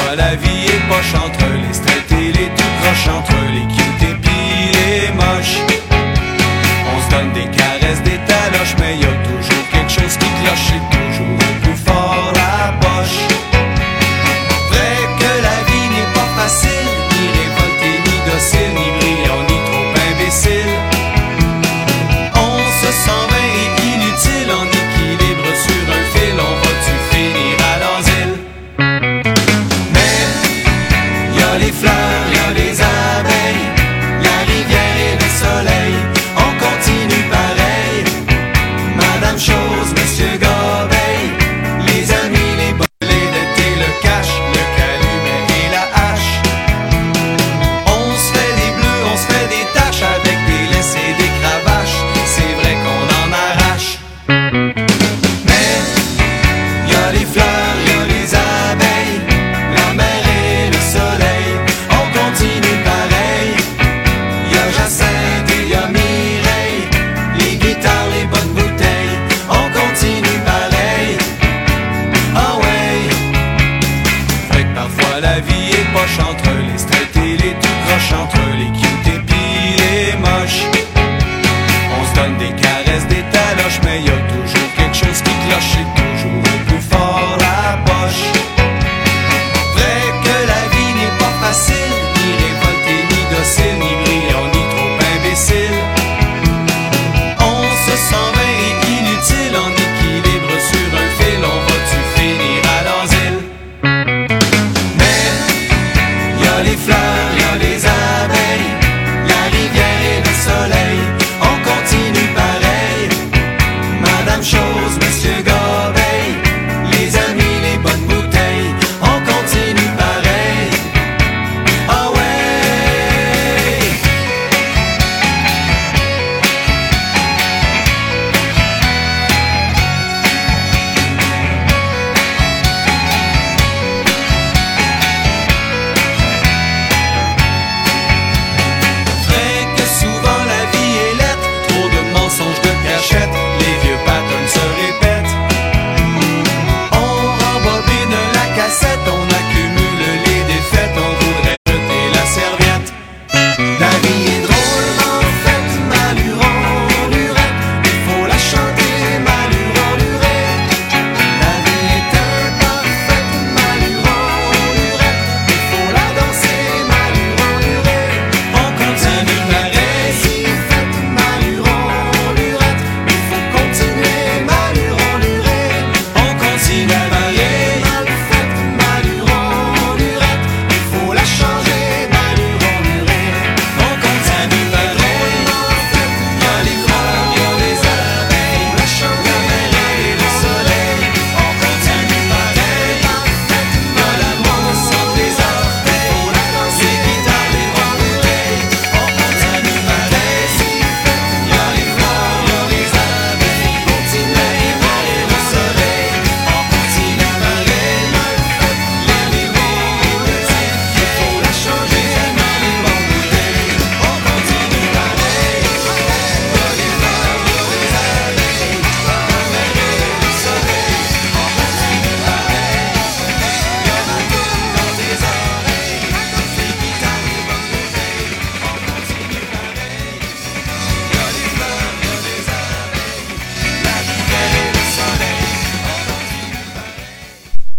Parfois la vie est poche entre les straight et les tout croches, entre les cute et puis les moches. On se donne des caresses, des taloches, mais y a toujours quelque chose qui cloche, c'est toujours un peu fort la poche. Vrai que la vie n'est pas facile, ni révolté, ni docile, ni brillant, ni trop imbécile. On se sent vain et inutile, en équilibre sur un fil, on va-tu finir à l'asile? Mais y a les fleurs, y a les abeilles, la rivière et le soleil, on continue pareil. Madame Chose, Monsieur Gobeil, les amis, les bolets d'été, le cache, le calumet et la hache. On se fait des bleus, on se fait des taches avec des laisses et des cravaches, c'est vrai qu'on en arrache. Mais y a les fleurs, y a les abeilles, la mer et le soleil, on continue pareil. Y a Jacinthe et y a Mireille, les guitares, les bonnes bouteilles, on continue pareil. Ah ouais, fait que parfois la vie est poche entre